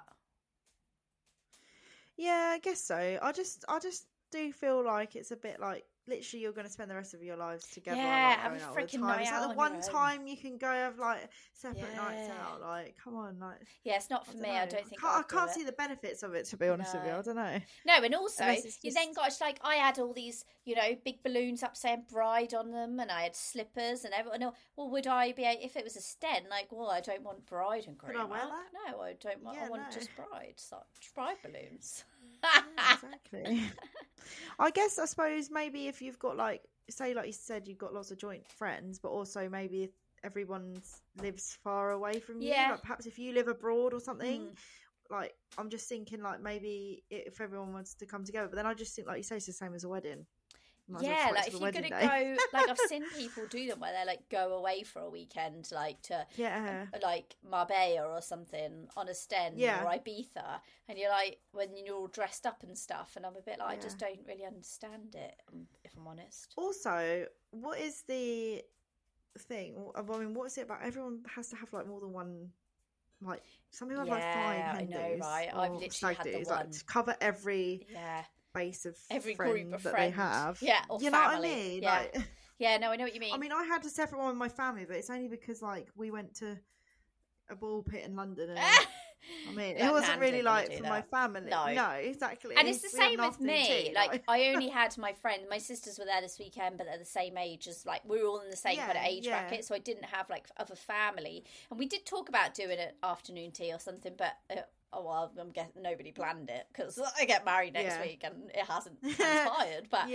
yeah, I guess so. I just do feel like it's a bit like literally you're going to spend the rest of your lives together. Yeah, have a freaking night out. It's like the one time you can go have like separate nights out. Like, come on, like. Yeah, it's not for me. I don't think I can't see the benefits of it, to be honest with you. I don't know. No, and also you then got like I had all these, big balloons up saying bride on them, and I had slippers, and everyone. Well, would I be if it was a sten? Like, well, I don't want bride and groom. Could I wear that? No, I don't want. I want just bride. Bride balloons. Yeah, exactly. I suppose maybe if you've got like you said, you've got lots of joint friends, but also maybe if everyone lives far away from you, like perhaps if you live abroad or something, like I'm just thinking like maybe if everyone wants to come together, but then I just think like you say it's the same as a wedding. Yeah, like if you're gonna go, like I've seen people do them where they like go away for a weekend, like to like Marbella or something on a sten or Ibiza, and you're like when you're all dressed up and stuff, and I'm a bit like I just don't really understand it, if I'm honest. Also, what is the thing? I mean, what is it about? Everyone has to have like more than one. Like some people have like 5 Hindus. I know, right? I've literally had the one like, to cover every base of every group of friends they have. Yeah, or you family. Know what I mean? Yeah. Like, yeah, no, I know what you mean. I mean, I had a separate one with my family, but it's only because like we went to a ball pit in London, and I mean, it wasn't really like for my family. No, exactly. And it's the same with me. Like I only had my sisters were there this weekend, but they're the same age as like we were all in the same kind of age bracket, so I didn't have like other family. And we did talk about doing an afternoon tea or something, but I'm guessing nobody planned it because I get married next week and it hasn't transpired. But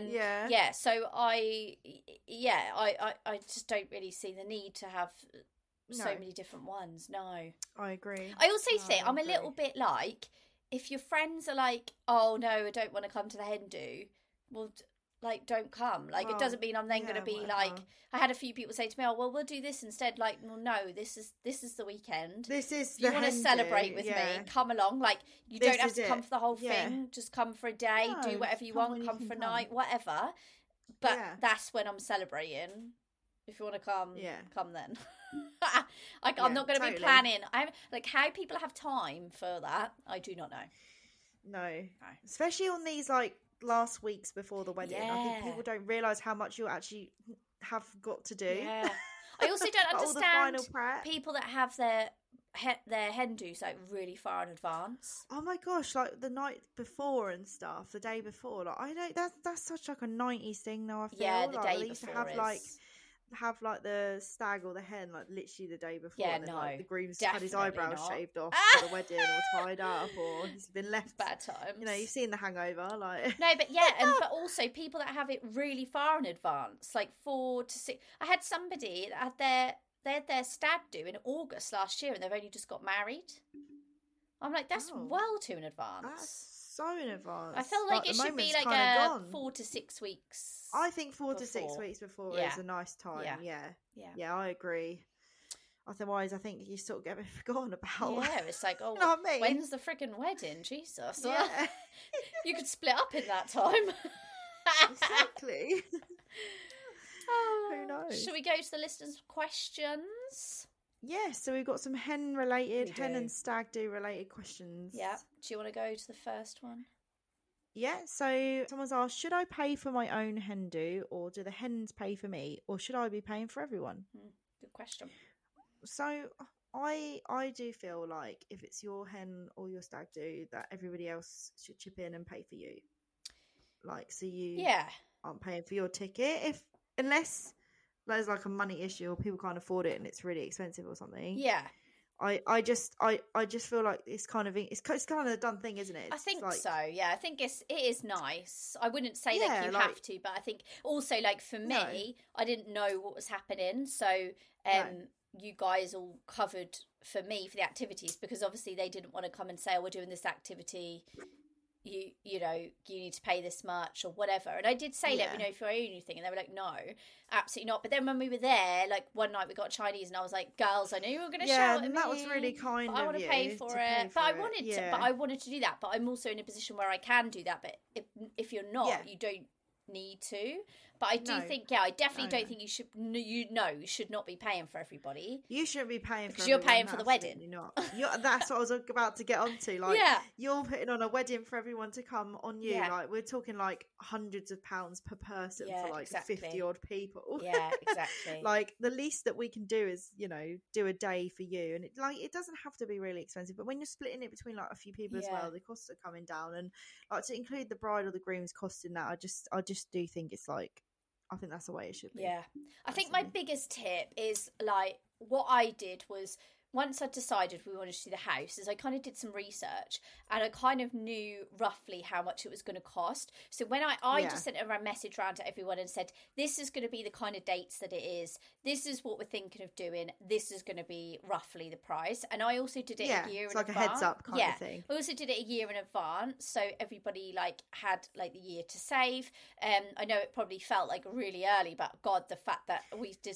so I just don't really see the need to have so many different ones. No, I agree. I also think I'm a little bit like if your friends are like, oh no, I don't want to come to the Hindu, well, like don't come. Like it doesn't mean I'm then going to be like. I had a few people say to me, "Oh, well, we'll do this instead." Like, well, no, this is the weekend. This is you want to celebrate with me? Come along. Like you don't have to come for the whole thing. Just come for a day. Do whatever you want. Come for a night, whatever. But that's when I'm celebrating. If you want to come, come then. I'm not going to be planning. I'm like how people have time for that. I do not know. No, especially on these like last weeks before the wedding. I think people don't realise how much you actually have got to do. Yeah. I also don't understand people that have their Hindus like really far in advance. Oh my gosh, like the night before and stuff, the day before. Like I know that's such like a 90s thing now. I feel the like day they used to have like the stag or the hen like literally the day before. Yeah, and then, like, the groom's had his eyebrows shaved off for the wedding or tied up or he's been left. Bad times. You've seen The Hangover, like. No, but but also people that have it really far in advance, like 4 to 6. I had somebody that had their stag do in August last year, and they've only just got married. I'm like, that's well too in advance. That's so in advance. I feel like it should be like a 4 to 6 weeks. I think 4 to 6 weeks before is a nice time. Yeah, I agree. Otherwise, I think you sort of get a bit forgotten about. Yeah, it's like, oh, you know what I mean? When's the friggin' wedding? Jesus. Yeah. You could split up in that time. Exactly. Who knows? Shall we go to the listeners' questions? Yes, so we've got some hen and stag do related questions. Yeah. Do you want to go to the first one? Yeah, so someone's asked, should I pay for my own hen do, or do the hens pay for me, or should I be paying for everyone? Good question. So I do feel like if it's your hen or your stag do, that everybody else should chip in and pay for you. Like, so you aren't paying for your ticket unless there's like a money issue or people can't afford it and it's really expensive or something. Yeah. I just feel like it's kind of a done thing, isn't it? I think so. Yeah, I think it is nice. I wouldn't say that you have to, but I think also like for me, I didn't know what was happening, so you guys all covered for me for the activities, because obviously they didn't want to come and say, oh, we're doing this activity, you know, you need to pay this much or whatever. And I did say, let me know if you're own anything, and they were like, no, absolutely not. But then when we were there, like one night we got Chinese, and I was like, girls, I knew you were going to shout at me, that was really kind of you. I want to pay for it, but I wanted to do that. But I'm also in a position where I can do that. But if you're not, you don't need to. But I do think, I definitely don't think you should. You should not be paying for everybody. You shouldn't be paying because you're paying for the wedding. Not. That's what I was about to get onto. Like, you're putting on a wedding for everyone to come on you. Yeah. Like, we're talking like hundreds of pounds per person for like 50 odd people. Yeah, exactly. Like, the least that we can do is, you know, do a day for you, and it doesn't have to be really expensive. But when you're splitting it between like a few people as well, the costs are coming down, and like to include the bride or the groom's cost in that, I just do think it's like. I think that's the way it should be. Yeah. I think my biggest tip is, like, what I did was, once I decided we wanted to do the house, is I kind of did some research, and I kind of knew roughly how much it was going to cost. So when I just sent a message around to everyone and said, this is going to be the kind of dates that it is. This is what we're thinking of doing. This is going to be roughly the price. And I also did it a year in advance. It's like a heads up kind of thing. I also did it a year in advance, so everybody like had like the year to save. I know it probably felt like really early, but God, the fact that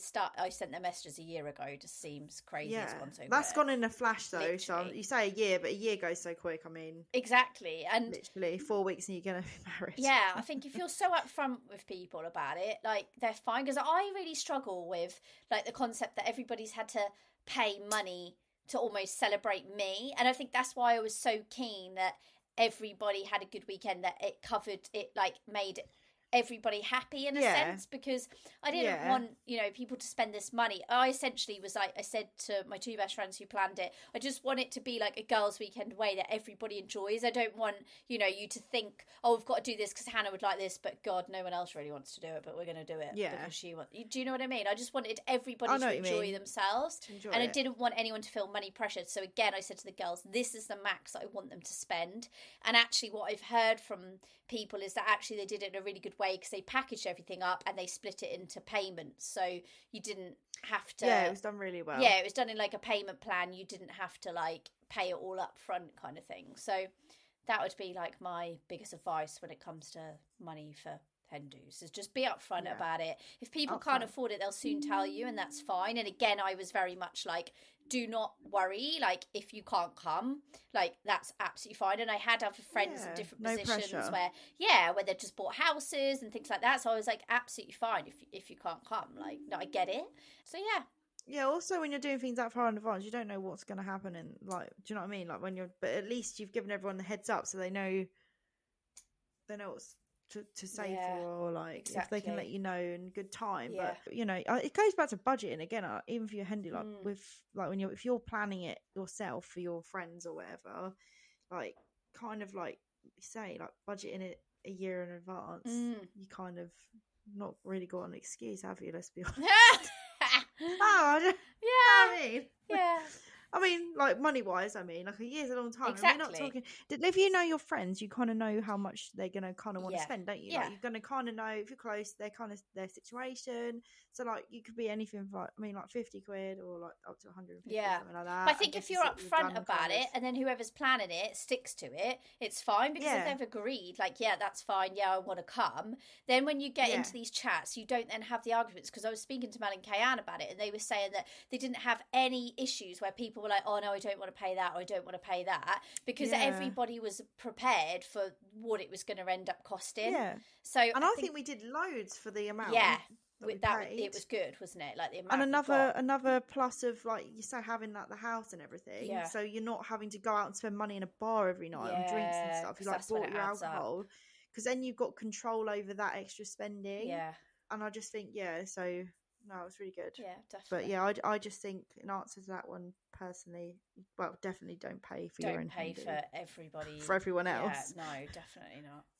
I sent the messages a year ago just seems crazy. It's gone so That's gone in a flash though. Literally. So you say a year, but a year goes so quick. I mean, exactly, and literally 4 weeks and you're going to be married. Yeah, I think if you're so upfront with people about it, like, they're fine. Because I really struggle with like the concept that everybody's had to pay money to almost celebrate me, and I think that's why I was so keen that everybody had a good weekend, that it covered it, like made everybody happy in a sense, because I didn't want, you know, people to spend this money. I essentially was like, I said to my two best friends who planned it, I just want it to be like a girls' weekend way that everybody enjoys. I don't want, you know, you to think, oh, we've got to do this because Hannah would like this, but God, no one else really wants to do it, but we're going to do it because she wants. Do you know what I mean? I just wanted everybody to enjoy themselves, and I didn't want anyone to feel money pressured. So again, I said to the girls, this is the max that I want them to spend. And actually what I've heard from people is that actually they did it in a really good way, because they packaged everything up and they split it into payments, so you didn't have to. Yeah, it was done really well. Yeah, it was done in like a payment plan. You didn't have to like pay it all up front, kind of thing. So that would be like my biggest advice when it comes to money for hen do's, is just be upfront about it. If people can't afford it, they'll soon tell you, and that's fine. And again, I was very much like, do not worry, like if you can't come, like that's absolutely fine. And I had other friends in different positions where they just bought houses and things like that, so I was like, absolutely fine if you can't come, like, no, I get it. So yeah, also when you're doing things that far in advance, you don't know what's going to happen, and like, do you know what I mean, like when you're, but at least you've given everyone the heads up so they know what's to save for, or like if they can let you know in good time. But you know, it goes back to budgeting again, even for your hen do, like with like when if you're planning it yourself for your friends or whatever, like kind of like say like budgeting it a year in advance, you kind of not really got an excuse, have you? Let's be honest. I mean, like money-wise, I mean, like a year's a long time. Exactly. And we're not talking. If you know your friends, you kind of know how much they're going to kind of want to spend, don't you? Yeah. Like, you're going to kind of know, if you're close, they're kind of their situation. So, like, you could be anything from, like 50 quid or like up to 150, something like that. But I think if you're upfront about it, and then whoever's planning it sticks to it, it's fine. Because if they've agreed, like, that's fine, I want to come. Then when you get into these chats, you don't then have the arguments. Because I was speaking to Mel and Kayan about it, and they were saying that they didn't have any issues where people were like, oh no, I don't want to pay that, or I don't want to pay that, because everybody was prepared for what it was going to end up costing. So, and I think we did loads for the amount. It was good, wasn't it? Like the amount. And another plus of, like you say, having like the house and everything. Yeah. So you're not having to go out and spend money in a bar every night on drinks and stuff. You like bought your alcohol, because then you've got control over that extra spending. Yeah. And I just think so. No, it was really good. Yeah, definitely. But I just think, in answer to that one, personally, well, definitely don't pay for your own. Don't pay for everybody. For everyone else. Yeah, no, definitely not.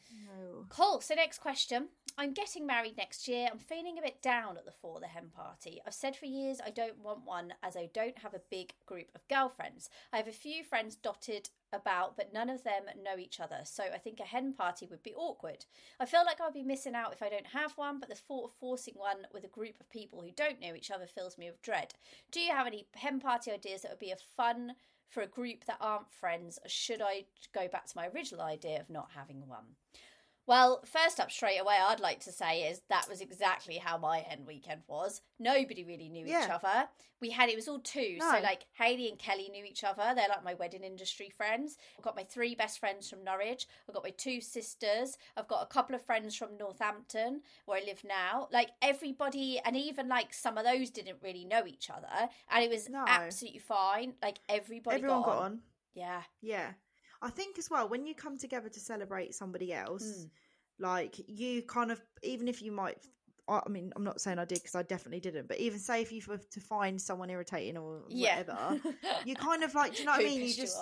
No. Cool. So next question. I'm getting married next year. I'm feeling a bit down at the thought of the hen party. I've said for years I don't want one as I don't have a big group of girlfriends. I have a few friends dotted about, but none of them know each other. So I think a hen party would be awkward. I feel like I'll be missing out if I don't have one, but the thought of forcing one with a group of people who don't know each other fills me with dread. Do you have any hen party ideas that would be a fun for a group that aren't friends, or should I go back to my original idea of not having one? Well, first up, straight away, I'd like to say is that was exactly how my hen weekend was. Nobody really knew each other. It was all two. No. So, like, Hayley and Kelly knew each other. They're like my wedding industry friends. I've got my 3 best friends from Norwich. I've got my 2 sisters. I've got a couple of friends from Northampton, where I live now. Like, everybody, and even, like, some of those didn't really know each other. And it was absolutely fine. Like, everyone got on. Yeah. Yeah. I think as well, when you come together to celebrate somebody else, like you kind of, even if you might, I mean, I'm not saying I did because I definitely didn't, but even say if you were to find someone irritating or whatever, you kind of like, do you know what I mean? You just,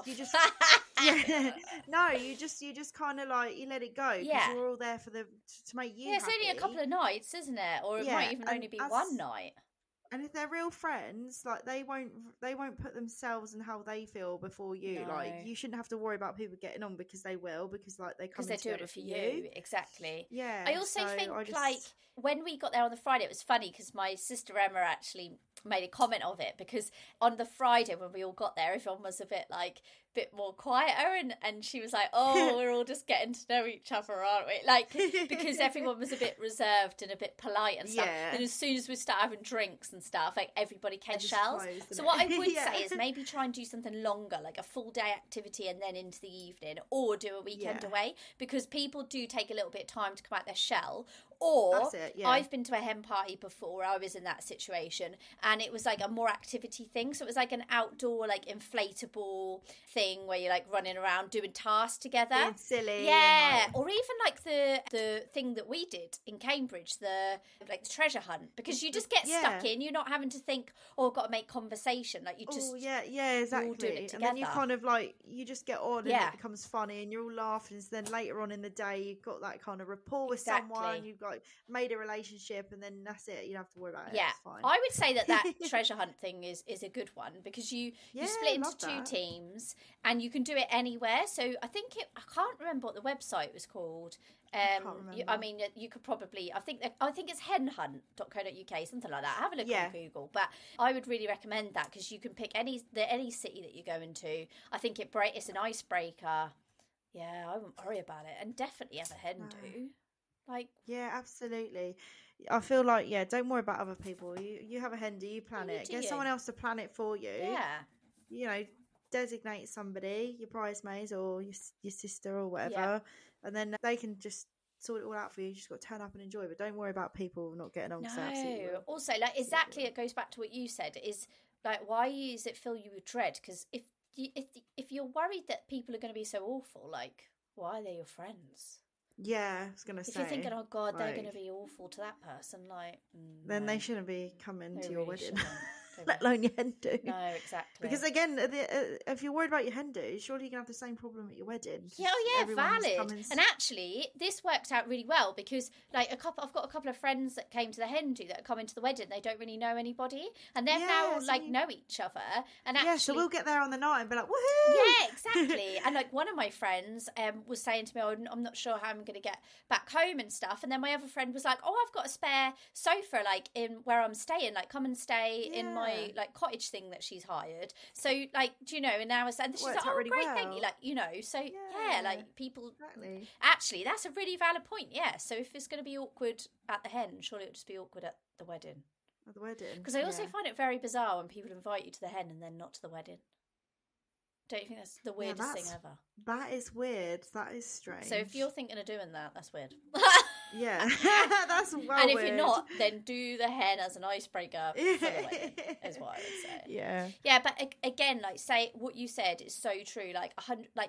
no, you just kind of like, you let it go because you're all there for to make you it's happy. Only a couple of nights, isn't it? Or it might even only be one night. And if they're real friends, like they won't put themselves and how they feel before you. No. Like you shouldn't have to worry about people getting on because they will, because like they come because they're doing it for you. Exactly. Yeah. I also think like when we got there on the Friday, it was funny because my sister Emma actually made a comment of it, because on the Friday when we all got there, everyone was a bit more quieter, and she was like, oh, we're all just getting to know each other, aren't we? Like, because everyone was a bit reserved and a bit polite and stuff. And as soon as we start having drinks and stuff, like everybody came shells. So what I would say is maybe try and do something longer, like a full day activity and then into the evening, or do a weekend away, because people do take a little bit of time to come out their shell. Or I've been to a hen party before where I was in that situation, and it was like a more activity thing. So it was like an outdoor, like inflatable thing where you're like running around doing tasks together. Being silly. Yeah. Or even like the thing that we did in Cambridge, the treasure hunt, because you just get stuck in. You're not having to think, oh, I've got to make conversation. Like you just exactly. You're all doing it together. And then you kind of like you just get on and it becomes funny and you're all laughing. So then later on in the day you've got that kind of rapport with someone. You've got made a relationship, and then that's it. You don't have to worry about it. Yeah, it's fine. I would say that treasure hunt thing is a good one, because you split into 2 teams and you can do it anywhere. So I think I can't remember what the website was called. I mean, you could probably. I think it's henhunt.co.uk, something like that. Have a look on Google. But I would really recommend that, because you can pick any city that you go into. I think it's an icebreaker. Yeah, I wouldn't worry about it, and definitely have a hen do. Absolutely. I feel like don't worry about other people. You have a hen do, you plan it. Get someone else to plan it for you. You know, designate somebody, your bridesmaids or your sister or whatever, and then they can just sort it all out for you. You just got to turn up and enjoy, but don't worry about people not getting on. No. Also, like exactly, it goes back to what you said. Is like, why does it fill you with dread? Because if you're worried that people are going to be so awful, like, why are they your friends? Yeah, I was going to say. If you're thinking, oh God, they're going to be awful to that person, like... then they shouldn't be coming to your wedding. Let alone your hen do. No, exactly. Because again, if you're worried about your hen do, surely you're going to have the same problem at your wedding. Yeah, valid. And actually, this worked out really well, because like I've got a couple of friends that came to the hen do that are coming to the wedding. They don't really know anybody, and they've now know each other. And actually, so we'll get there on the night and be like, woohoo! Yeah, exactly. And like one of my friends was saying to me, oh, I'm not sure how I'm going to get back home and stuff. And then my other friend was like, oh, I've got a spare sofa like in where I'm staying. Like, come and stay in my like cottage thing that she's hired. So like, do you know? And now and she's like, oh, really great, thank you. Like, you know, so like people. Exactly. Actually, that's a really valid point. Yeah. So if it's going to be awkward at the hen, surely it'll just be awkward at the wedding. At the wedding. Because I also find it very bizarre when people invite you to the hen and then not to the wedding. Don't you think that's the weirdest thing ever? That is weird. That is strange. So if you're thinking of doing that, that's weird. Yeah, that's well And if weird. you're not, then do the hen as an icebreaker for the wedding, is what I would say. Yeah. Yeah, but again, like, say what you said is so true. Like 100, like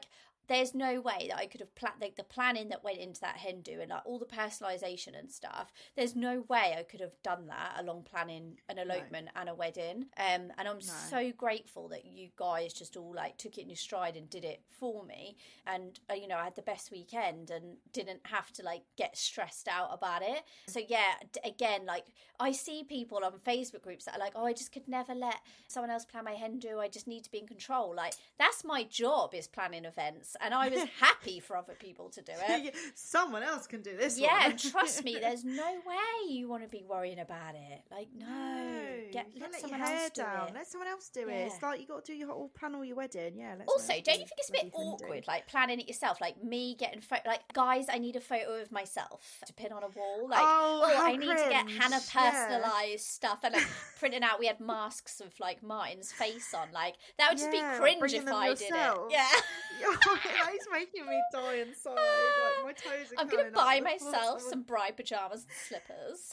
there's no way that I could have planned, like, the planning that went into that hen do and like all the personalisation and stuff. There's no way I could have done that along planning an elopement and a wedding. And I'm so grateful that you guys just all like took it in your stride and did it for me. And you know, I had the best weekend and didn't have to like get stressed out about it. So yeah, again, like I see people on Facebook groups that are like, oh, I just could never let someone else plan my hen do. I just need to be in control. Like, that's my job, is planning events. And I was happy for other people to do it. Someone else can do this one. And trust me, there's no way you want to be worrying about it. Like, let someone else do it. Let someone else do it. It's like you got to do your whole plan all your wedding. Yeah. Also, don't you think it's a bit awkward, like planning it yourself? Like me getting like, guys, I need a photo of myself to pin on a wall. Like, I need to get Hannah personalised stuff, and like printing out. We had masks of like Martin's face on. Like, that would just be cringe if I did it. Yeah. It's making me die inside. Like, my toes are I'm going to buy myself some bride pyjamas and slippers.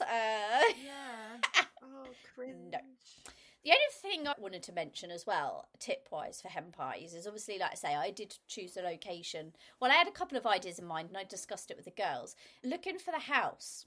Oh, cringe. No. The only thing I wanted to mention as well, tip-wise for hen parties, is obviously, like I say, I did choose the location. Well, I had a couple of ideas in mind and I discussed it with the girls. Looking for the house.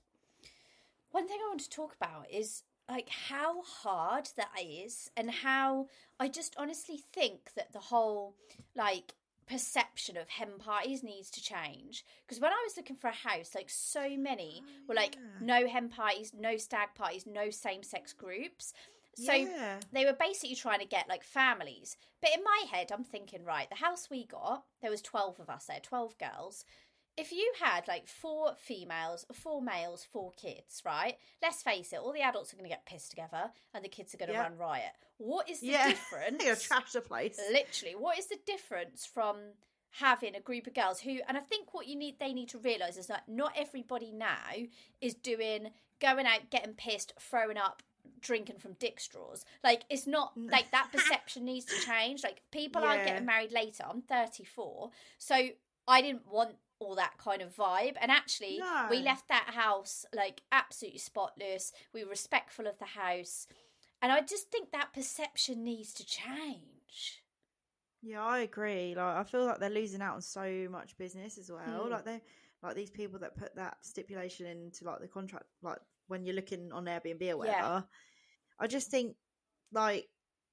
One thing I want to talk about is like how hard that is, and how I just honestly think that the whole like perception of hen parties needs to change. Because when I was looking for a house, like so many were like, no hen parties, no stag parties, no same-sex groups. So they were basically trying to get like families. But in my head, I'm thinking, right, the house we got, there was 12 of us there, 12 girls. If you had like 4 females, 4 males, 4 kids, right? Let's face it, all the adults are going to get pissed together and the kids are going to run riot. What is the difference? You're trash the place. Literally, what is the difference from having a group of girls who, and I think what they need to realise is that not everybody now is going out, getting pissed, throwing up, drinking from dick straws. Like, it's not like that. Perception needs to change. Like, people are getting married later. I'm 34, so I didn't want all that kind of vibe. And actually, we left that house like absolutely spotless. We were respectful of the house, and I just think that perception needs to change. Yeah, I agree. Like, I feel like they're losing out on so much business as well. Like, they like these people that put that stipulation into like the contract, like when you're looking on Airbnb or whatever. I just think, like,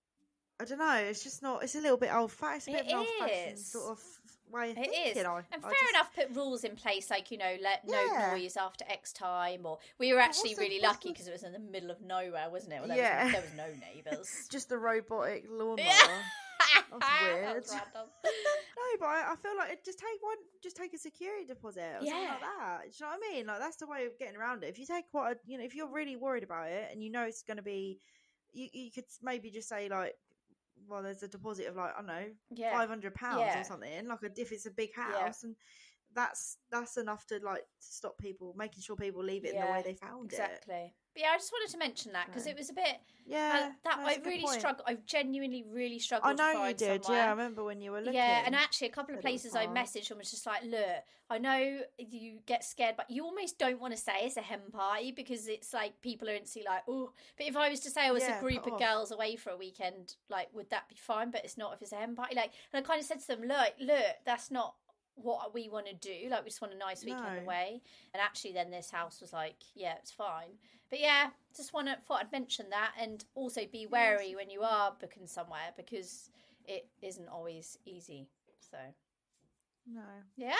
I don't know, it's just not, it's a little bit old-fashioned. It's a bit of an old-fashioned sort of way of thinking. It is. And fair enough, put rules in place, like, you know, no noise after X time, or we were actually really lucky because it was in the middle of nowhere, wasn't it? Well, there was no neighbours. Just a robotic lawnmower. That's weird. That was random. No, but I feel like just take a security deposit or something like that. Do you know what I mean? Like, that's the way of getting around it. If you take if you're really worried about it and you know it's going to be, you could maybe just say like, well, there's a deposit of like, I don't know, £500 or something. Like, if it's a big house, and that's enough to like stop people, making sure people leave it in the way they found it. Exactly. But yeah, I just wanted to mention that because it was a bit I really struggled. I genuinely really struggled. I know to find you did. somewhere. I remember when you were looking. Yeah, and actually, a couple of places I messaged and was just like, "Look, I know you get scared, but you almost don't want to say it's a hen party because it's like people are instantly like, oh." But if I was to say I was a group of girls away for a weekend, like, would that be fine? But it's not if it's a hen party. Like, and I kind of said to them, "Look, that's not what we want to do. Like, we just want a nice weekend away." And actually then this house was like, yeah, it's fine. But yeah, just thought I'd mention that, and also be wary when you are booking somewhere, because it isn't always easy. So yeah.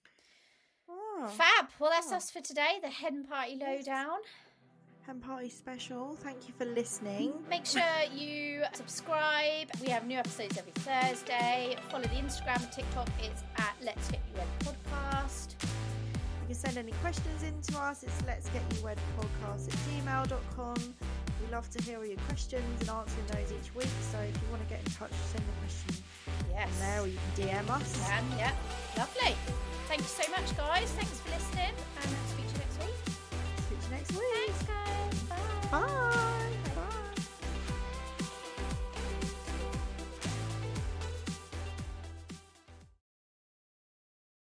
Fab. Well, that's us for today, the hen party lowdown. Hen party special. Thank you for listening. Make sure you subscribe. We have new episodes every Thursday. Follow the Instagram and TikTok. It's at Let's Get You Wed Podcast. You can send any questions in to us. It's letsgetyouwedpodcast@gmail.com. We love to hear all your questions and answering those each week. So if you want to get in touch, send a question in there, or you can DM us. Yeah, lovely. Thank you so much, guys. Thanks for listening, and